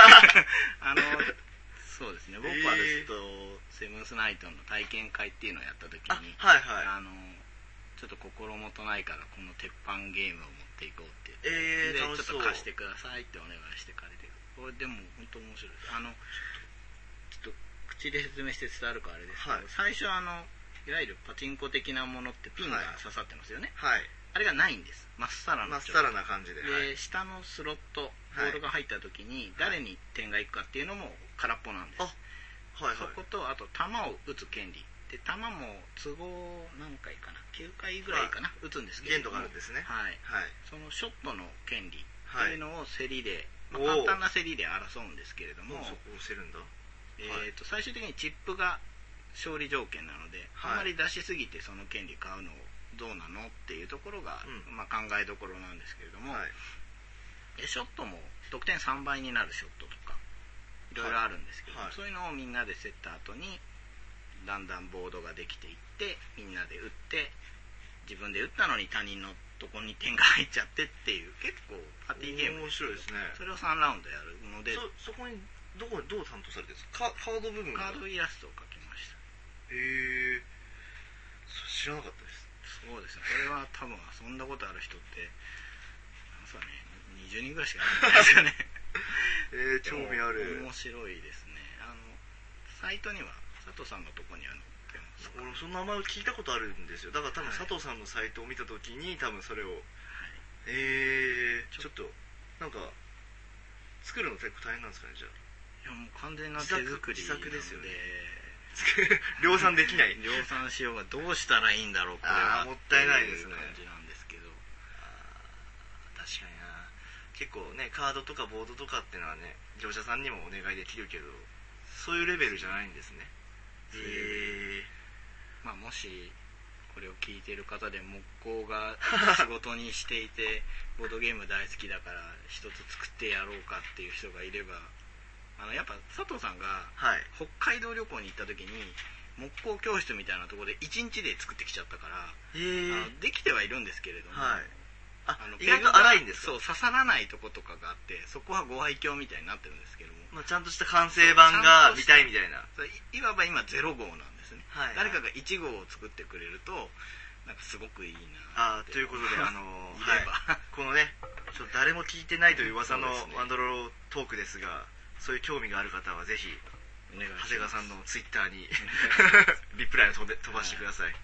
そうですね、僕はですとセブンスナイトの体験会っていうのをやった時に、ちょっと心もとないからこの鉄板ゲームを持っていこうって言って、でちょっと貸してくださいってお願いして借りて、これでも本当面白いです。ちょっと口で説明して伝わるかあれですけど、最初いわゆるパチンコ的なものってピンが刺さってますよね。あれがないんです。まっさらな感じで、 下のスロットボールが入った時に誰に点がいくかっていうのも空っぽなんです。そことあと球を打つ権利で、球も都合何回かな、9回ぐらいかな、打つんですけど、 限度があるんですね。 そのショットの権利っていうのを競りで、簡単な競りで争うんですけれども、 そこを競るんだ。 最終的にチップが勝利条件なので、あんまり出しすぎてその権利買うのをどうなのっていうところが、考えどころなんですけれども、ショットも得点3倍になるショットとかいろいろあるんですけど、そういうのをみんなで競った後にだんだんボードができていって、みんなで打って、自分で打ったのに他人のとこに点が入っちゃってっていう、結構パーティーゲーム面白いですね。 それを3ラウンドやるので、 そこにどう担当されてるんですか？カード部分カードイラストを描きました。 知らなかったです。 そうですね、これは多分遊んだことある人ってなんすかね、20人ぐらいしかいないんですよね興味ある。 面白いですね。サイトには佐藤さんのとこには載ってます。 俺その名前を聞いたことあるんですよ。だから多分佐藤さんのサイトを見たときに多分それを、ちょっとなんか作るの結構大変なんですかね、じゃあ。 やもう完全な手作り自作ですよね。 量産できない。 量産しようがどうしたらいいんだろうこれは。 もったいないですね。 感じなんですけど。 確かにな。結構ね、カードとかボードとかってのはね、業者さんにもお願いできるけど、そういうレベルじゃないんですね。 まあもしこれを聞いてる方で木工が仕事にしていてボードゲーム大好きだから一つ作ってやろうかっていう人がいれば、やっぱ佐藤さんが北海道旅行に行った時に木工教室みたいなところで1日で作ってきちゃったからできてはいるんですけれども、 意外と荒いんですか？ そう刺さらないとことかがあってそこはご愛嬌みたいになってるんですけども、 ちゃんとした完成版が見たいみたいな。 いわば今0号なんですね、誰かが1号を作ってくれるとなんかすごくいいなということでこのねちょっと誰も聞いてないという噂のワンドロートークですが、そういう興味がある方はぜひ長谷川さんのツイッターにリプライを飛ばしてください。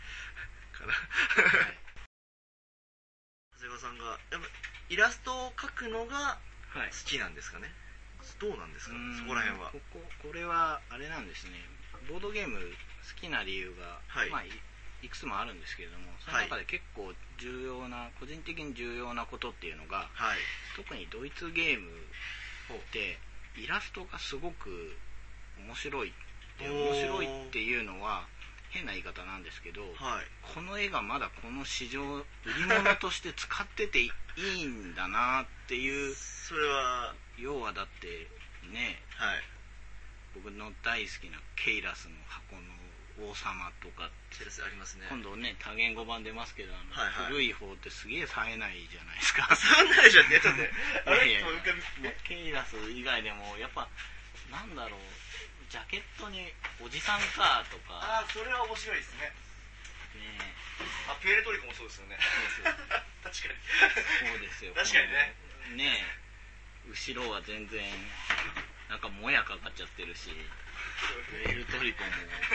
長谷川さんがやっぱイラストを描くのが好きなんですかね、どうなんですか、そこら辺は。 これはあれなんですね、ボードゲーム好きな理由が、いくつもあるんですけれども、その中で結構重要な、個人的に重要なことっていうのが、特にドイツゲームってイラストがすごく面白いっていうのは変な言い方なんですけど、この絵がまだこの市場売り物として使ってていいんだなっていう。 それは要はだってね、僕の大好きなケイラスの箱の王様とかありますね。 今度ね多言語版出ますけど、古い方ってすげえ冴えないじゃないですか。 冴えないじゃんってやっちゃってケイラス以外でもやっぱなんだろう、ジャケットにおじさんかとか。 それは面白いですね。プエルトリコもそうですよね。確かにそうですよ。 確かにね。 後ろは全然なんかもやかかっちゃってるし、プエルトリコも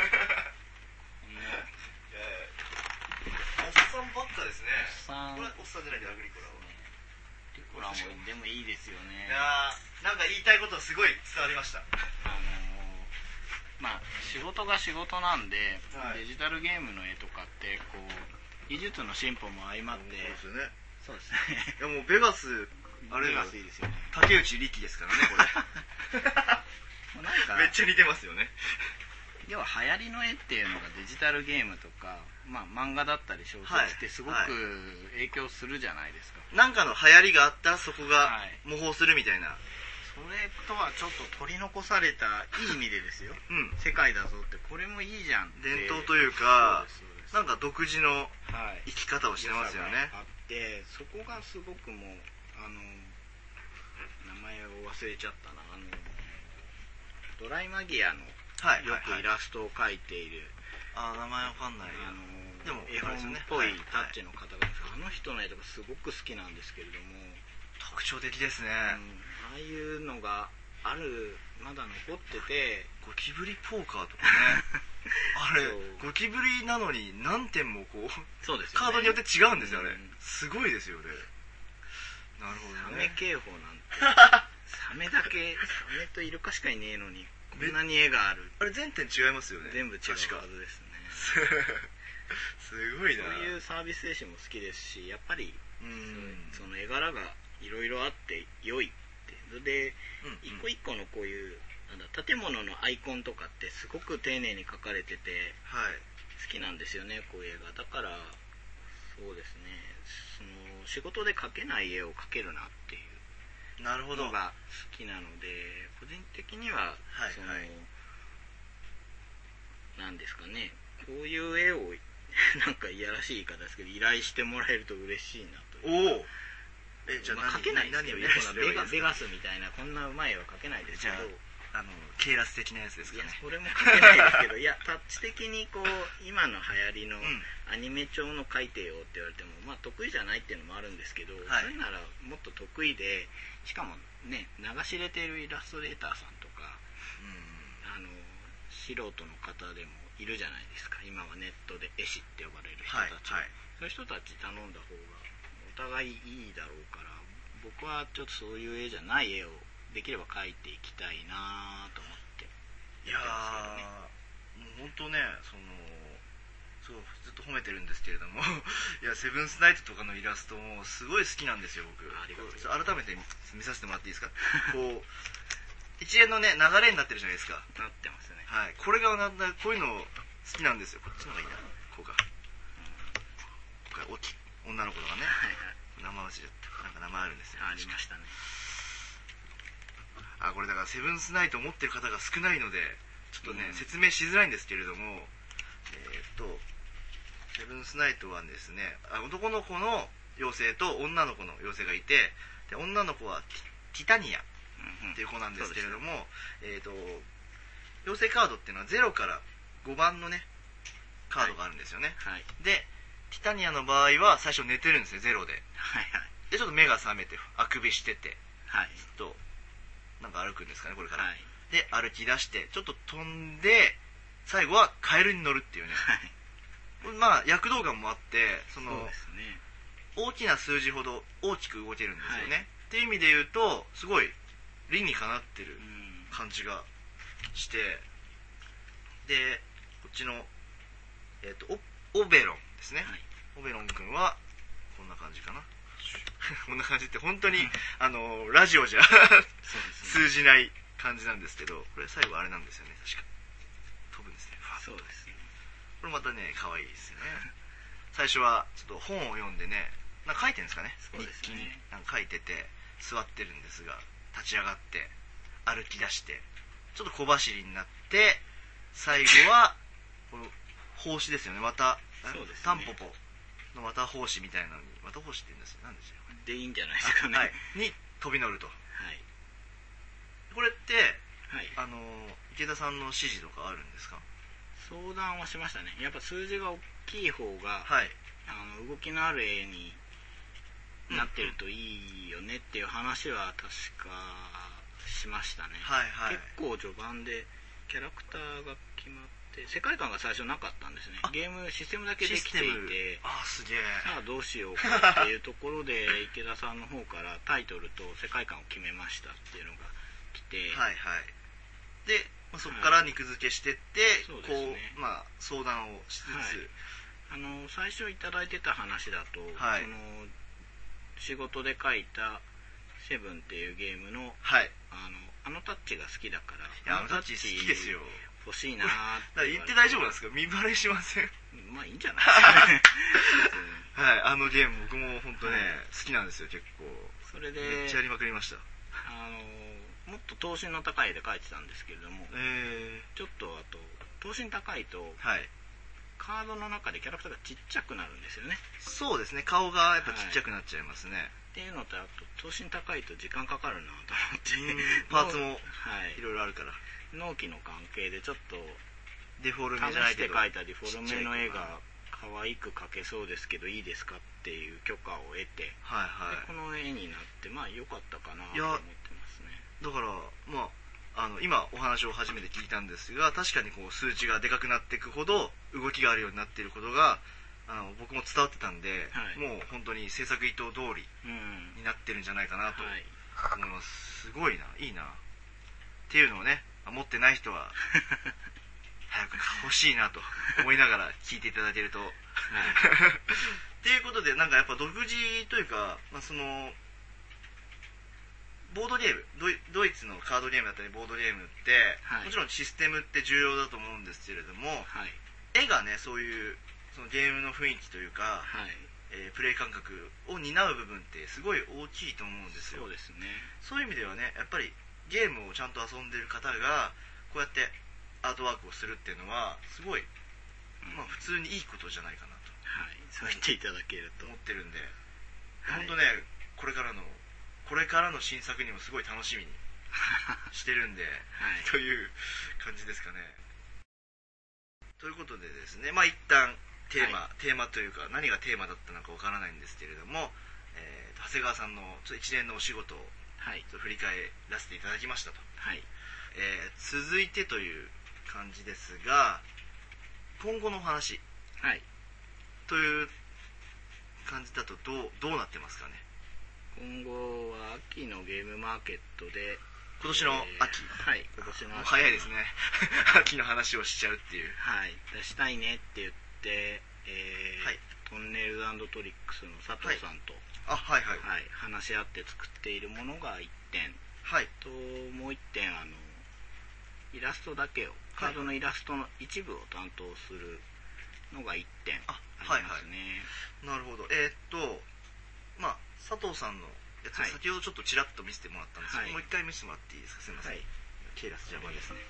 おっさんばっかですね。これおっさんじゃないでアグリコラは。 リコラもでもいいですよね。 なんか言いたいことはすごい伝わりました。 仕事が仕事なんで、デジタルゲームの絵とかってこう技術の進歩も相まって、そうですね。 いやもうベガスベガスいいですよね。 竹内力ですからねこれ。なんかめっちゃ似てますよね。 要は流行りの絵っていうのがデジタルゲームとか、漫画だったり小説ってすごく影響するじゃないですか。 なんかの流行りがあったらそこが模倣するみたいな。 それとはちょっと取り残されたいい意味でですよ、世界だぞって、これもいいじゃんって、 伝統というかなんか独自の生き方をしてますよね。 あって、そこがすごくもう名前を忘れちゃったな、ドライマギアのよくイラストを描いている、 名前わかんない、 でも絵本っぽいタッチの方がいます。あの人の絵とかすごく好きなんですけれども、 特徴的ですね。 ああいうのがまだ残ってて、 ゴキブリポーカーとかねあれゴキブリなのに何点もこう、 そうですよね、 カードによって違うんですよね、すごいですよね。なるほどね。 サメ警報なんてサメとイルカしかいねえのにこんなに絵がある。 あれ全点違いますよね。 全部違うはずですね。 すごいな。 そういうサービス精神も好きですし、やっぱりその絵柄がいろいろあって良いってで、一個一個のこういう建物のアイコンとかってすごく丁寧に描かれてて、好きなんですよね、こういう絵が。だからそうですね、その仕事で描けない絵を描けるなっていうのが好きなので、個人的にはそのなんですかね、こういう絵をなんかいやらしい言い方ですけど依頼してもらえると嬉しいなと。じゃあ描けないですけど、ベガスみたいなこんなうまい絵は描けないですけど、 ケイラス的なやつですかね。 それも描けないですけどいやタッチ的にこう今の流行りのアニメ調の描いてよって言われても得意じゃないっていうのもあるんですけど、それならもっと得意で、しかもね流し入れているイラストレーターさんとか、素人の方でもいるじゃないですか。今はネットで絵師って呼ばれる人たち、そういう人たち頼んだ方がお互いいいだろうから、僕はちょっとそういう絵じゃない絵をできれば書いていきたいなと思っていやー、もう本当ね、すごいずっと褒めてるんですけれどもいや、セブンスナイトとかのイラストもすごい好きなんですよ、僕。 ありがとうございます。 改めて見させてもらっていいですかこう一連のね流れになってるじゃないですか。 なってますね。 はい、これがこういうの好きなんですよ。こっちの方がいいな、こうか、これ女の子とかね、 はいはい、 名前忘れちゃった。なんか名前あるんですよ。 ありましたね。 これだからセブンスナイトを持ってる方が少ないのでちょっとね、説明しづらいんですけれども、セブンスナイトはですね、男の子の妖精と女の子の妖精がいて、で女の子はティタニアっていう子なんですけれども、妖精カードっていうのは0から5番のねカードがあるんですよね、 はい、 でティタニアの場合は最初寝てるんですね、0で、 はいはい、 でちょっと目が覚めてあくびしてて、 はい、 ずっとなんか歩くんですかね、これから、 はい、 で歩き出してちょっと飛んで最後はカエルに乗るっていうね、はい、まあ躍動感もあってそうですね、 大きな数字ほど大きく動けるんですよね、はい、っていう意味で言うとすごい理にかなってる感じがして、でこっちの、オベロンですね、はい、オベロン君はこんな感じかなこんな感じって本当にラジオじゃ通じない感じなんですけど、これ最後あれなんですよね、確か飛ぶんですね。 そうですね、 これまたね可愛いですよね最初はちょっと本を読んでね、なんか書いてるんですかね、 そうですね、 日記になんか書いてて座ってるんですが、立ち上がって歩き出してちょっと小走りになって、最後はこの胞子ですよね、 そうですね、 タンポポの綿胞子みたいなのに、綿胞子って言うんですよ、何でしょうでいいんじゃないですかね、 はい、に飛び乗ると、はい、これって、はい、池田さんの指示とかあるんですか？ 相談はしましたね。やっぱ数字が大きい方が、 はい、 動きのある絵になってるといいよねっていう話は確かしましたね、 はいはい、 結構序盤でキャラクターが決まって世界観が最初なかったんですね。ゲームシステムだけできていて、 すげえ、 さあどうしようかっていうところで池田さんの方からタイトルと世界観を決めましたっていうのが来て、 はいはい、で、そこから肉付けしてって、 はい、 こう、まあ、相談をしつつ、 はい、最初いただいてた話だと、 はい、 仕事で書いたセブンっていうゲームの、 はい、 タッチが好きだから、 いや、タッチ好きですよ、 欲しいなーって言って大丈夫なんですか？見バレしません？ まあいいんじゃないですかねはい、ゲーム僕も本当ね、好きなんですよ、結構。 それでめっちゃやりまくりました。 もっと等身の高い絵で描いてたんですけれども、ちょっとあと等身高いと、はい、カードの中でキャラクターがちっちゃくなるんですよね。 そうですね、顔がやっぱちっちゃくなっちゃいますね、はい、 っていうのと、あと等身高いと時間かかるなと思ってパーツもいろいろあるから、 納期の関係でちょっとデフォルメじゃないけど、 試して描いたデフォルメの絵が可愛く描けそうですけどいいですかっていう許可を得て、はいはい、でこの絵になってまあ良かったかなと思ってますね。 だからまあ今お話を初めて聞いたんですが、確かにこう数値がでかくなっていくほど動きがあるようになっていることが僕も伝わってたんで、はい、もう本当に制作意図通りになってるんじゃないかなと思います、すごいな、いいなっていうのをね、持ってない人は早く欲しいなと思いながら聞いていただけると、はい、っていうことで、なんかやっぱ独自というか、そのボードゲーム、ドイツのカードゲームだったりボードゲームって、はい、もちろんシステムって重要だと思うんですけれども、はい、絵がね、そういうそのゲームの雰囲気というか、はい、プレイ感覚を担う部分ってすごい大きいと思うんですよ。 そうですね。 そういう意味ではね、やっぱりゲームをちゃんと遊んでる方がこうやってアートワークをするっていうのはすごい、まあ、普通にいいことじゃないかなと、 はい、そう言っていただけると思ってるんで、はい、本当ね、これからの新作にもすごい楽しみにしてるんで、はい、という感じですかね。ということでですね、まあ一旦テーマというか何がテーマだったのかわからないんですけれども、長谷川さんの一連のお仕事を振り返らせていただきましたと、はい、続いてという感じですが、今後のお話、はい、という感じだとどうなってますかね。 今後は秋のゲームマーケットで今年の秋、 はい、今年の秋もう早いですね秋の話をしちゃうっていう、 はい、出したいねって言って、 はい、 トンネルズ&トリックスの佐藤さんと、 はいはいはい、 話し合って作っているものが1点、 はい、 ともう1点イラストだけを、カードのイラストの一部を担当するのが1点ありますね。 なるほど。佐藤さんのやつ、先ほどちょっとちらっと見せてもらったんですけど、もう一回見せてもらっていいですか。すみません、ケイラス邪魔ですね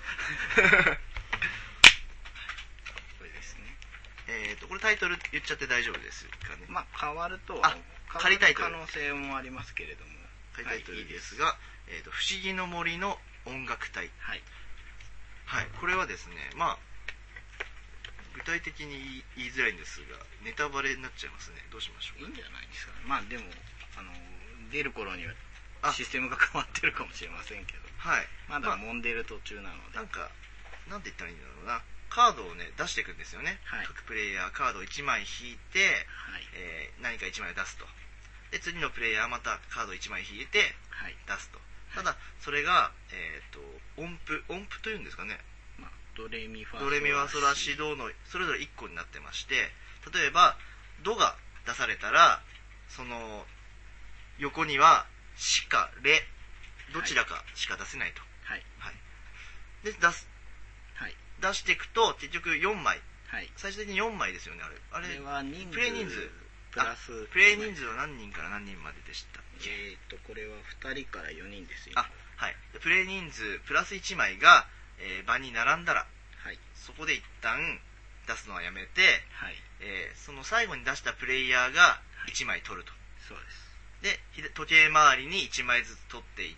これですね。 これタイトル言っちゃって大丈夫ですかね。 変わると仮タイトル可能性もありますけれども、 仮タイトルですが、不思議の森の音楽隊、はいはい、これはですね、具体的に言いづらいんですがネタバレになっちゃいますね。どうしましょうか。 いいんじゃないですかね。でも出る頃にはシステムが変わってるかもしれませんけど、はい、まだ揉んでる途中なので、 なんて言ったらいいんだろうな、カードをね出していくんですよね、はい、各プレイヤーカードを1枚引いて、はい、何か1枚を出すと。で次のプレイヤーまたカード1枚引いて出すと、はい、ただそれが、音符というんですかね、 ドレミファソラシドのそれぞれ1個になってまして、例えばドが出されたらその横にはシかレどちらかしか出せないと、はいはい、で出していくと結局4枚、はい、最終的に4枚ですよね。あれはプレイ人数プラスプレイ人数は何人から何人まででしたっけ。 これは2人から4人ですよ。 はい、プレイ人数プラス1枚が、場に並んだら、はい、そこで一旦出すのはやめて、はい、その最後に出したプレイヤーが1枚取ると、はい、そうです。で時計回りに1枚ずつ取っていって、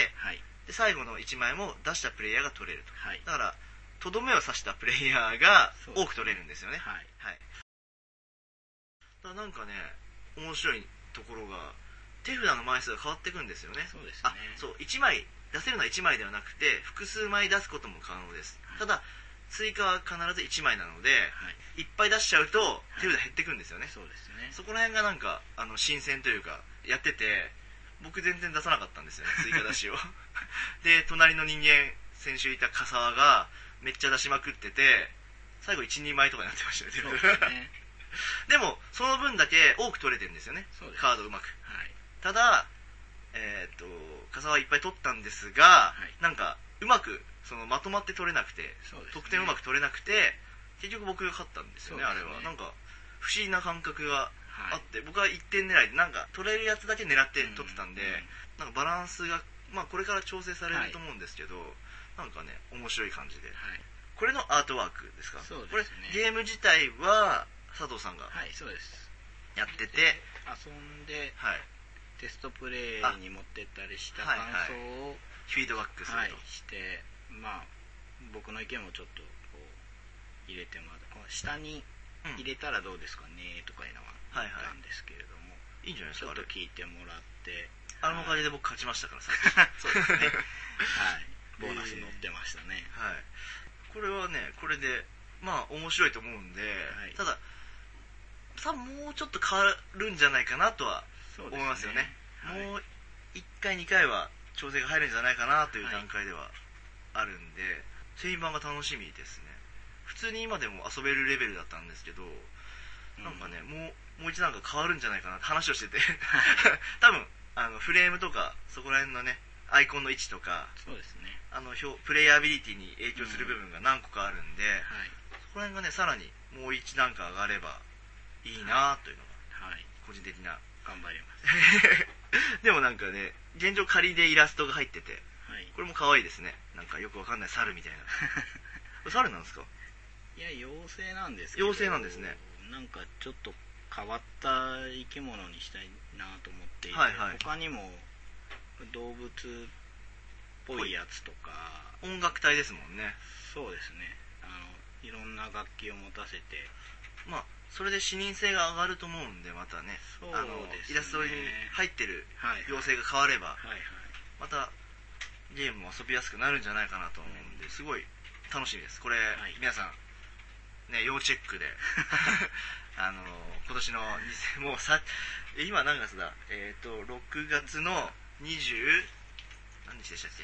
はい、で最後の1枚も出したプレイヤーが取れると、はい、だからとどめを刺したプレイヤーが多く取れるんですよね。はいはい、だからなんかね面白いところが手札の枚数が変わっていくんですよね。そうですね。そう1枚出せるのは1枚ではなくて複数枚出すことも可能です、はい、ただ追加は必ず1枚なので、はい、いっぱい出しちゃうと手札減ってくんですよね、はい、そうですね。そこら辺がなんか新鮮というかやってて僕全然出さなかったんですよね追加出しをで隣の人間先週いた笠原がめっちゃ出しまくってて最後 1,2 枚とかになってましたよね。そうですねでもその分だけ多く取れてるんですよね、カードうまく、はい、ただ笠原いっぱい取ったんですが、はい、なんかうまくまとまって取れなくて、ね、得点うまく取れなくて結局僕が勝ったんですよね。あれはなんか不思議な感覚があって、はい、僕は1点狙いでなんか取れるやつだけ狙って取ってたんで、なんかバランスが、これから調整されると思うんですけど、はい、なんかね面白い感じで、はい、これのアートワークですか。そうですね。これゲーム自体は佐藤さんがやってて、 遊んで、はい、テストプレイに持ってったりした感想を、はいはい、 フィードバックすると、はい、 して僕の意見もちょっとこう入れてもらって、この下に入れたらどうですかねとかいうのは言ったんですけれども、 いいんじゃないですか。 ちょっと聞いてもらって、 あのおかげで僕勝ちましたからさそうですねはい、ボーナス乗ってましたね、 はい、これはねこれで面白いと思うんで、はい、ただ多分もうちょっと変わるんじゃないかなとは思いますよね。もう1回2回は調整が入るんじゃないかなという段階ではあるんで、はい、製品版が楽しみですね。普通に今でも遊べるレベルだったんですけど、なんかねもう一段階変わるんじゃないかなって話をしてて多分フレームとかそこら辺のねアイコンの位置とか、そうですね、プレイヤビリティに影響する部分が何個かあるんで、はい、そこら辺がねさらにもう一段階上がればいいなというのが、はい、個人的な頑張りますでもなんかね現状仮でイラストが入ってて、はい、これも可愛いですね。なんかよくわかんない猿みたいな猿なんですか。 いや妖精なんですけど。 妖精なんですね。 なんかちょっと変わった生き物にしたいなと思っていて、はいはい、他にも動物っぽいやつとか、 音楽隊ですもんね。 そうですね、いろんな楽器を持たせて、 それで視認性が上がると思うんで、またね、 そうですね、 イラストに入ってる妖精が変われば、はいはい、またゲームも遊びやすくなるんじゃないかなと思うんで、すごい楽しみです。これ、はい、皆さんね要チェックで今年のもう今何月だ、6月の20何日でしたっけ。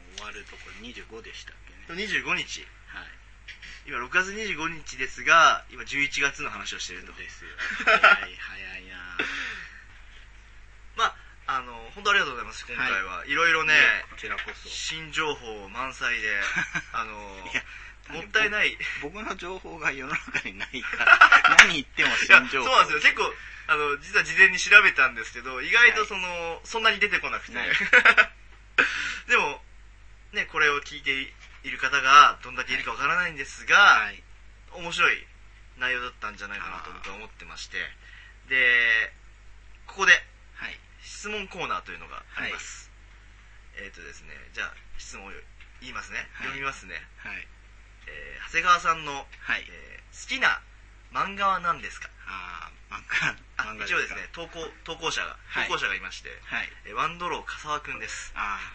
終わるところ25でしたっけね。 25日。 はい。 今6月25日ですが、今11月の話をしていると。 ですよ。早いな。 まあ本当ありがとうございます。今回はいろいろね、 こちらこそ新情報満載でいやもったいない。 僕の情報が世の中にないから何言っても新情報。 そうなんですよ。結構実は事前に調べたんですけど、意外とそんなに出てこなくてでもね、これを聞いている方がどんだけいるかわからないんですが、面白い内容だったんじゃないかなと僕は思ってまして、でここで質問コーナーというのがあります。ですね、じゃあ質問を言いますね。読みますね。長谷川さんの、好きな漫画は何ですか？漫画一応ですね、投稿者がいまして、ワンドロー笠輪くんです。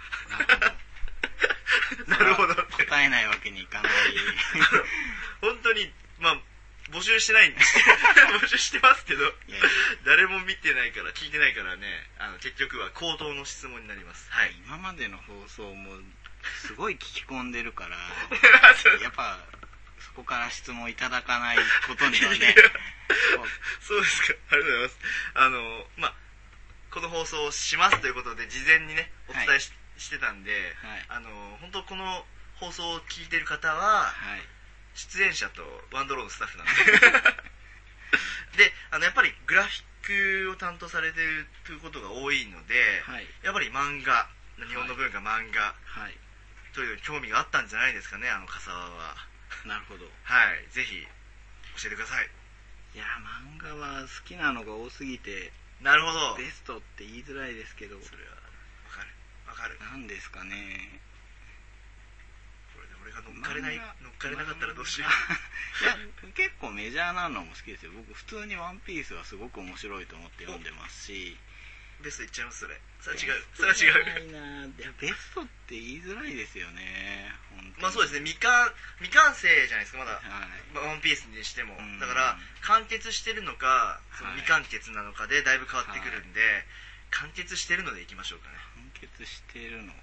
なるほど。 答えないわけにいかない。 本当に募集してないんです募集してますけど、誰も見てないから聞いてないからね、結局は口頭の質問になります。 今までの放送もすごい聞き込んでるからやっぱそこから質問いただかないことにはねそうですか、ありがとうございます。この放送をしますということで事前にねお伝えしてたんで、本当この放送を聞いてる方は、出演者とワンドローのスタッフなんででやっぱりグラフィックを担当されてるということが多いので、やっぱり漫画、日本の文化、漫画というのに興味があったんじゃないですかね、笠輪は。 なるほど。 ぜひ教えてください。 いや漫画は好きなのが多すぎて、 なるほど、 ベストって言いづらいですけど、 それはわかる。 何ですかね。 これで俺が乗っかれなかったらどうしよう。 いや結構メジャーなのも好きですよ。僕普通にワンピースはすごく面白いと思って読んでますし。 ベストいっちゃいます。それは違う。 いやベストって言いづらいですよね。 そうですね、未完成じゃないですかまだ、ワンピースにしても、だから完結してるのか未完結なのかでだいぶ変わってくるんで、完結してるのでいきましょうかね。 完結してるの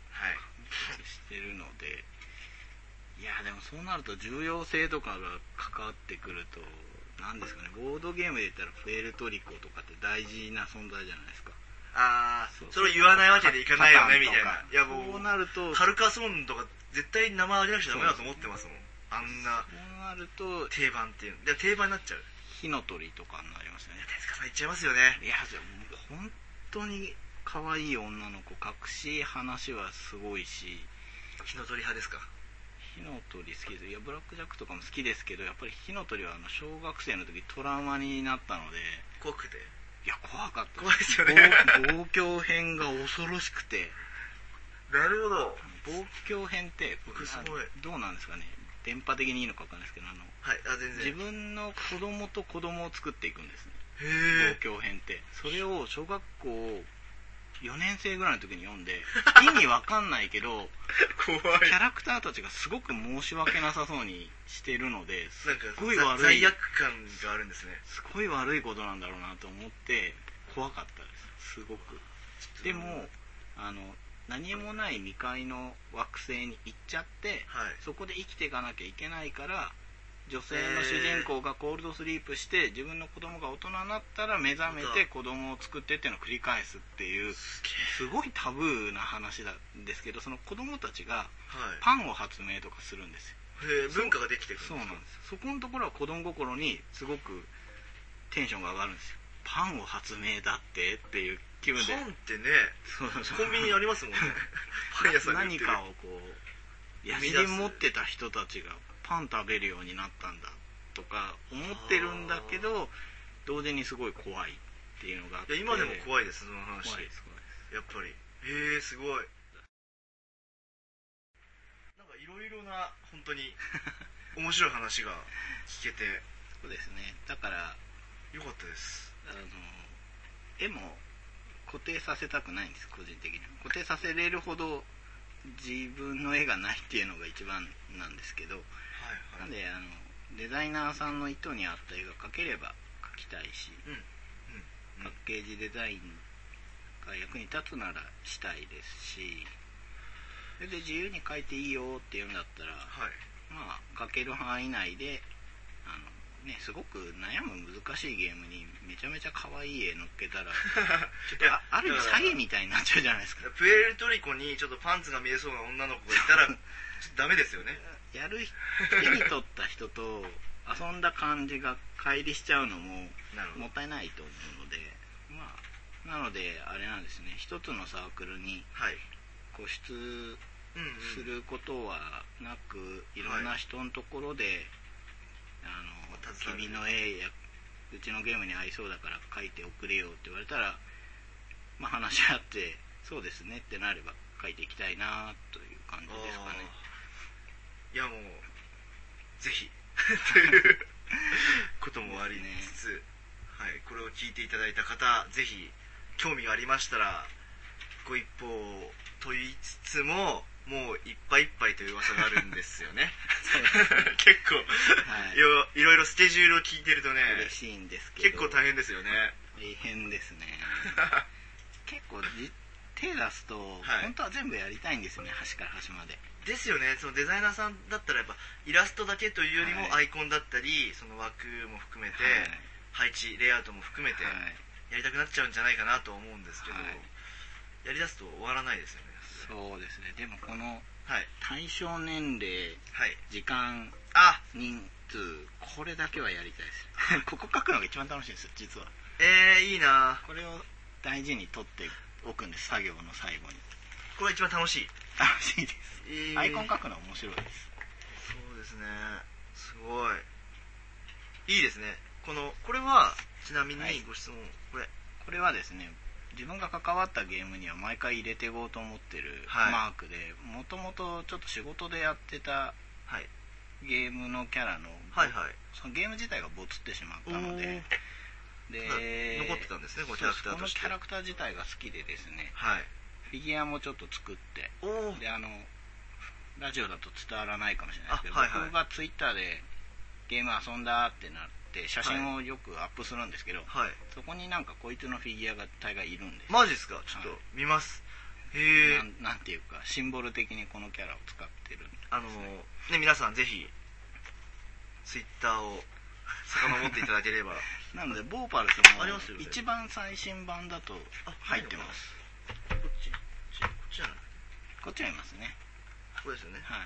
で、いやでもそうなると重要性とかが関わってくると、何ですかね、ボードゲームで言ったらプエルトリコとかって大事な存在じゃないですか。 それを言わないわけでいかないよねみたいな。いやそうなるとカルカソンとか絶対名前挙げなくちゃダメだと思ってますもん。あんなそうなると定番っていうで定番になっちゃう。 火の鳥とかになりますよね。 手塚さん言っちゃいますよね。 いや本当に可愛い女の子、隠しい話はすごいし。 火の鳥派ですか？ 火の鳥好きです。いやブラックジャックとかも好きですけど、やっぱり火の鳥は小学生の時トラウマになったので。 怖くて？ いや怖かった。 怖いですよね。 望郷編が恐ろしくて。 なるほど。 望郷編って僕すごいどうなんですかね、電波的にいいのか分かんないですけど、 全然自分の子供と子供を作っていくんですね。 望郷編って。それを小学校4年生ぐらいの時に読んで、意味わかんないけど怖い。 キャラクターたちがすごく申し訳なさそうにしてるので、すごい悪い、 罪悪感があるんですね。 すごい悪いことなんだろうなと思って怖かったです、すごく。でも何もない未開の惑星に行っちゃって、そこで生きていかなきゃいけないから、女性の主人公がコールドスリープして自分の子供が大人になったら目覚めて子供を作ってっていうのを繰り返すっていう、すごいタブーな話なんですけど、その子供たちがパンを発明とかするんですよ。 文化ができてくる。 そうなんです。そこのところは子供心にすごくテンションが上がるんですよ。パンを発明だっていう気分で。 パンってね、コンビニにありますもんね。パン屋さん何かを野心持ってた人たちがパン食べるようになったんだとか思ってるんだけど、同時にすごい怖いっていうのがあって。 今でも怖いです、その話。 怖いです。 やっぱりすごい。なんかいろいろな本当に面白い話が聞けて。 そうですね、だからよかったです。 絵も固定させたくないんです、個人的には。固定させれるほど自分の絵がないっていうのが一番なんですけど、なんでデザイナーさんの意図に合った絵が描ければ描きたいし、パッケージデザインが役に立つならしたいですし、 それで自由に書いていいよって言うんだったら、 はい、 まあ書ける範囲内で、すごく悩む難しいゲームにめちゃめちゃ可愛い絵乗っけたらちょっとある意味詐欺みたいになっちゃうじゃないですか。 プエルトリコにちょっとパンツが見えそうな女の子がいたらちょっとダメですよね。 やる手に取った人と遊んだ感じが乖離しちゃうのももったいないと思うので、まあなのであれなんですね、一つのサークルに固執することはなく、いろんな人のところで、君の絵やうちのゲームに合いそうだから書いておくれよって言われたら、まあ話し合ってそうですねってなれば書いていきたいなという感じですかね。 いやもうぜひということもありつつ、はい、これを聞いていただいた方、ぜひ興味がありましたらご一報と言いつつも、もういっぱいいっぱいという噂があるんですよね。結構、はい、いろいろスケジュールを聞いてるとね、 嬉しいんですけど結構大変ですよね。 大変ですね。結構手出すと、本当は全部やりたいんですよね、端から端まで。 ですよね。そのデザイナーさんだったらやっぱイラストだけというよりもアイコンだったり、その枠も含めて、配置レイアウトも含めてやりたくなっちゃうんじゃないかなと思うんですけど、やりだすと終わらないですよね。 そうですね。でもこの対象年齢、時間、人数、これだけはやりたいです。ここ書くのが一番楽しいんですよ、実は。 いいな。 これを大事に取っておくんです、作業の最後に。 これが一番楽しい。 楽しいです。アイコン書くのは面白いです。 そうですね。すごい。いいですね。これはちなみにご質問、 これはですね、自分が関わったゲームには毎回入れていこうと思ってるマークで、もともとちょっと仕事でやってたゲームのキャラの、そのゲーム自体がボツってしまったので、 残ってたんですね、このキャラクターとして。 このキャラクター自体が好きでですね、フィギュアもちょっと作って、でラジオだと伝わらないかもしれないですけど、僕がツイッターでゲーム遊んだってなって写真をよくアップするんですけど、そこになんかこいつのフィギュアが大概いるんです。 マジですか？ちょっと見ます。 なんていうかシンボル的にこのキャラを使ってるんですね。皆さんぜひツイッターを遡っていただければ。 なのでボーパルスも一番最新版だと入ってます。 こっちじゃない？ こっちはいますね。 これですよね。 はい。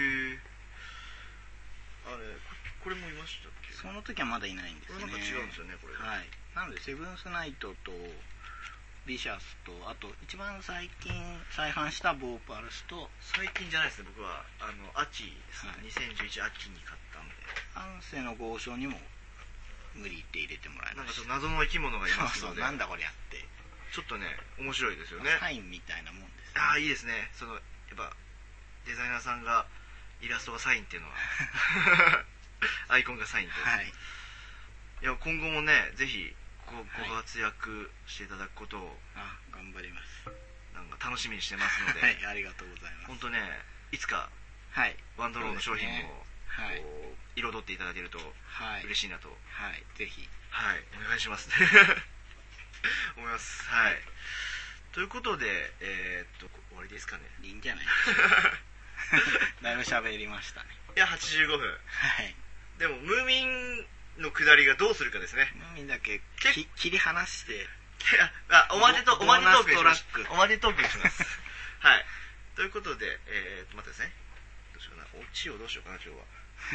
これもいましたっけ？ その時はまだいないんですね。 これなんか違うんですよね、これ。 はい。なのでセブンスナイトとビシャスと、あと一番最近再販したボーパルスと、 最近じゃないですね、僕は秋ですね、2011秋に買ったんで。 アンセの豪商にも無理って入れてもらえました。 なんかちょっと謎の生き物がいますので、 なんだこりゃってちょっとね面白いですよね。 サインみたいなもんですね。いいですね。やっぱデザイナーさんがイラストがサインっていうのはアイコンがサインって、いや今後もねぜひご活躍していただくことを頑張ります。 なんか楽しみにしてますので、 ありがとうございます。 本当ね、いつかワンドローの商品も彩っていただけると嬉しいなと、 ぜひお願いします思います。ということで終わりですかね。 いいんじゃないだいぶ喋りましたね。 いや85分。でもムーミンの下りがどうするかですね。 ムーミンだけ切り離しておまけトークにします。おまけトークにしますということで待ってですね、どうしようかな、オチをどうしようかな今日は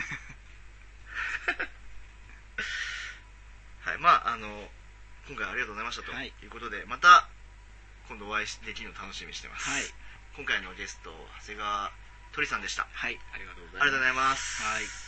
今回ありがとうございましたということで、また今度お会いできるの楽しみにしてます。今回のゲスト長谷川鳥さんでした。 ありがとうございます。 ありがとうございます。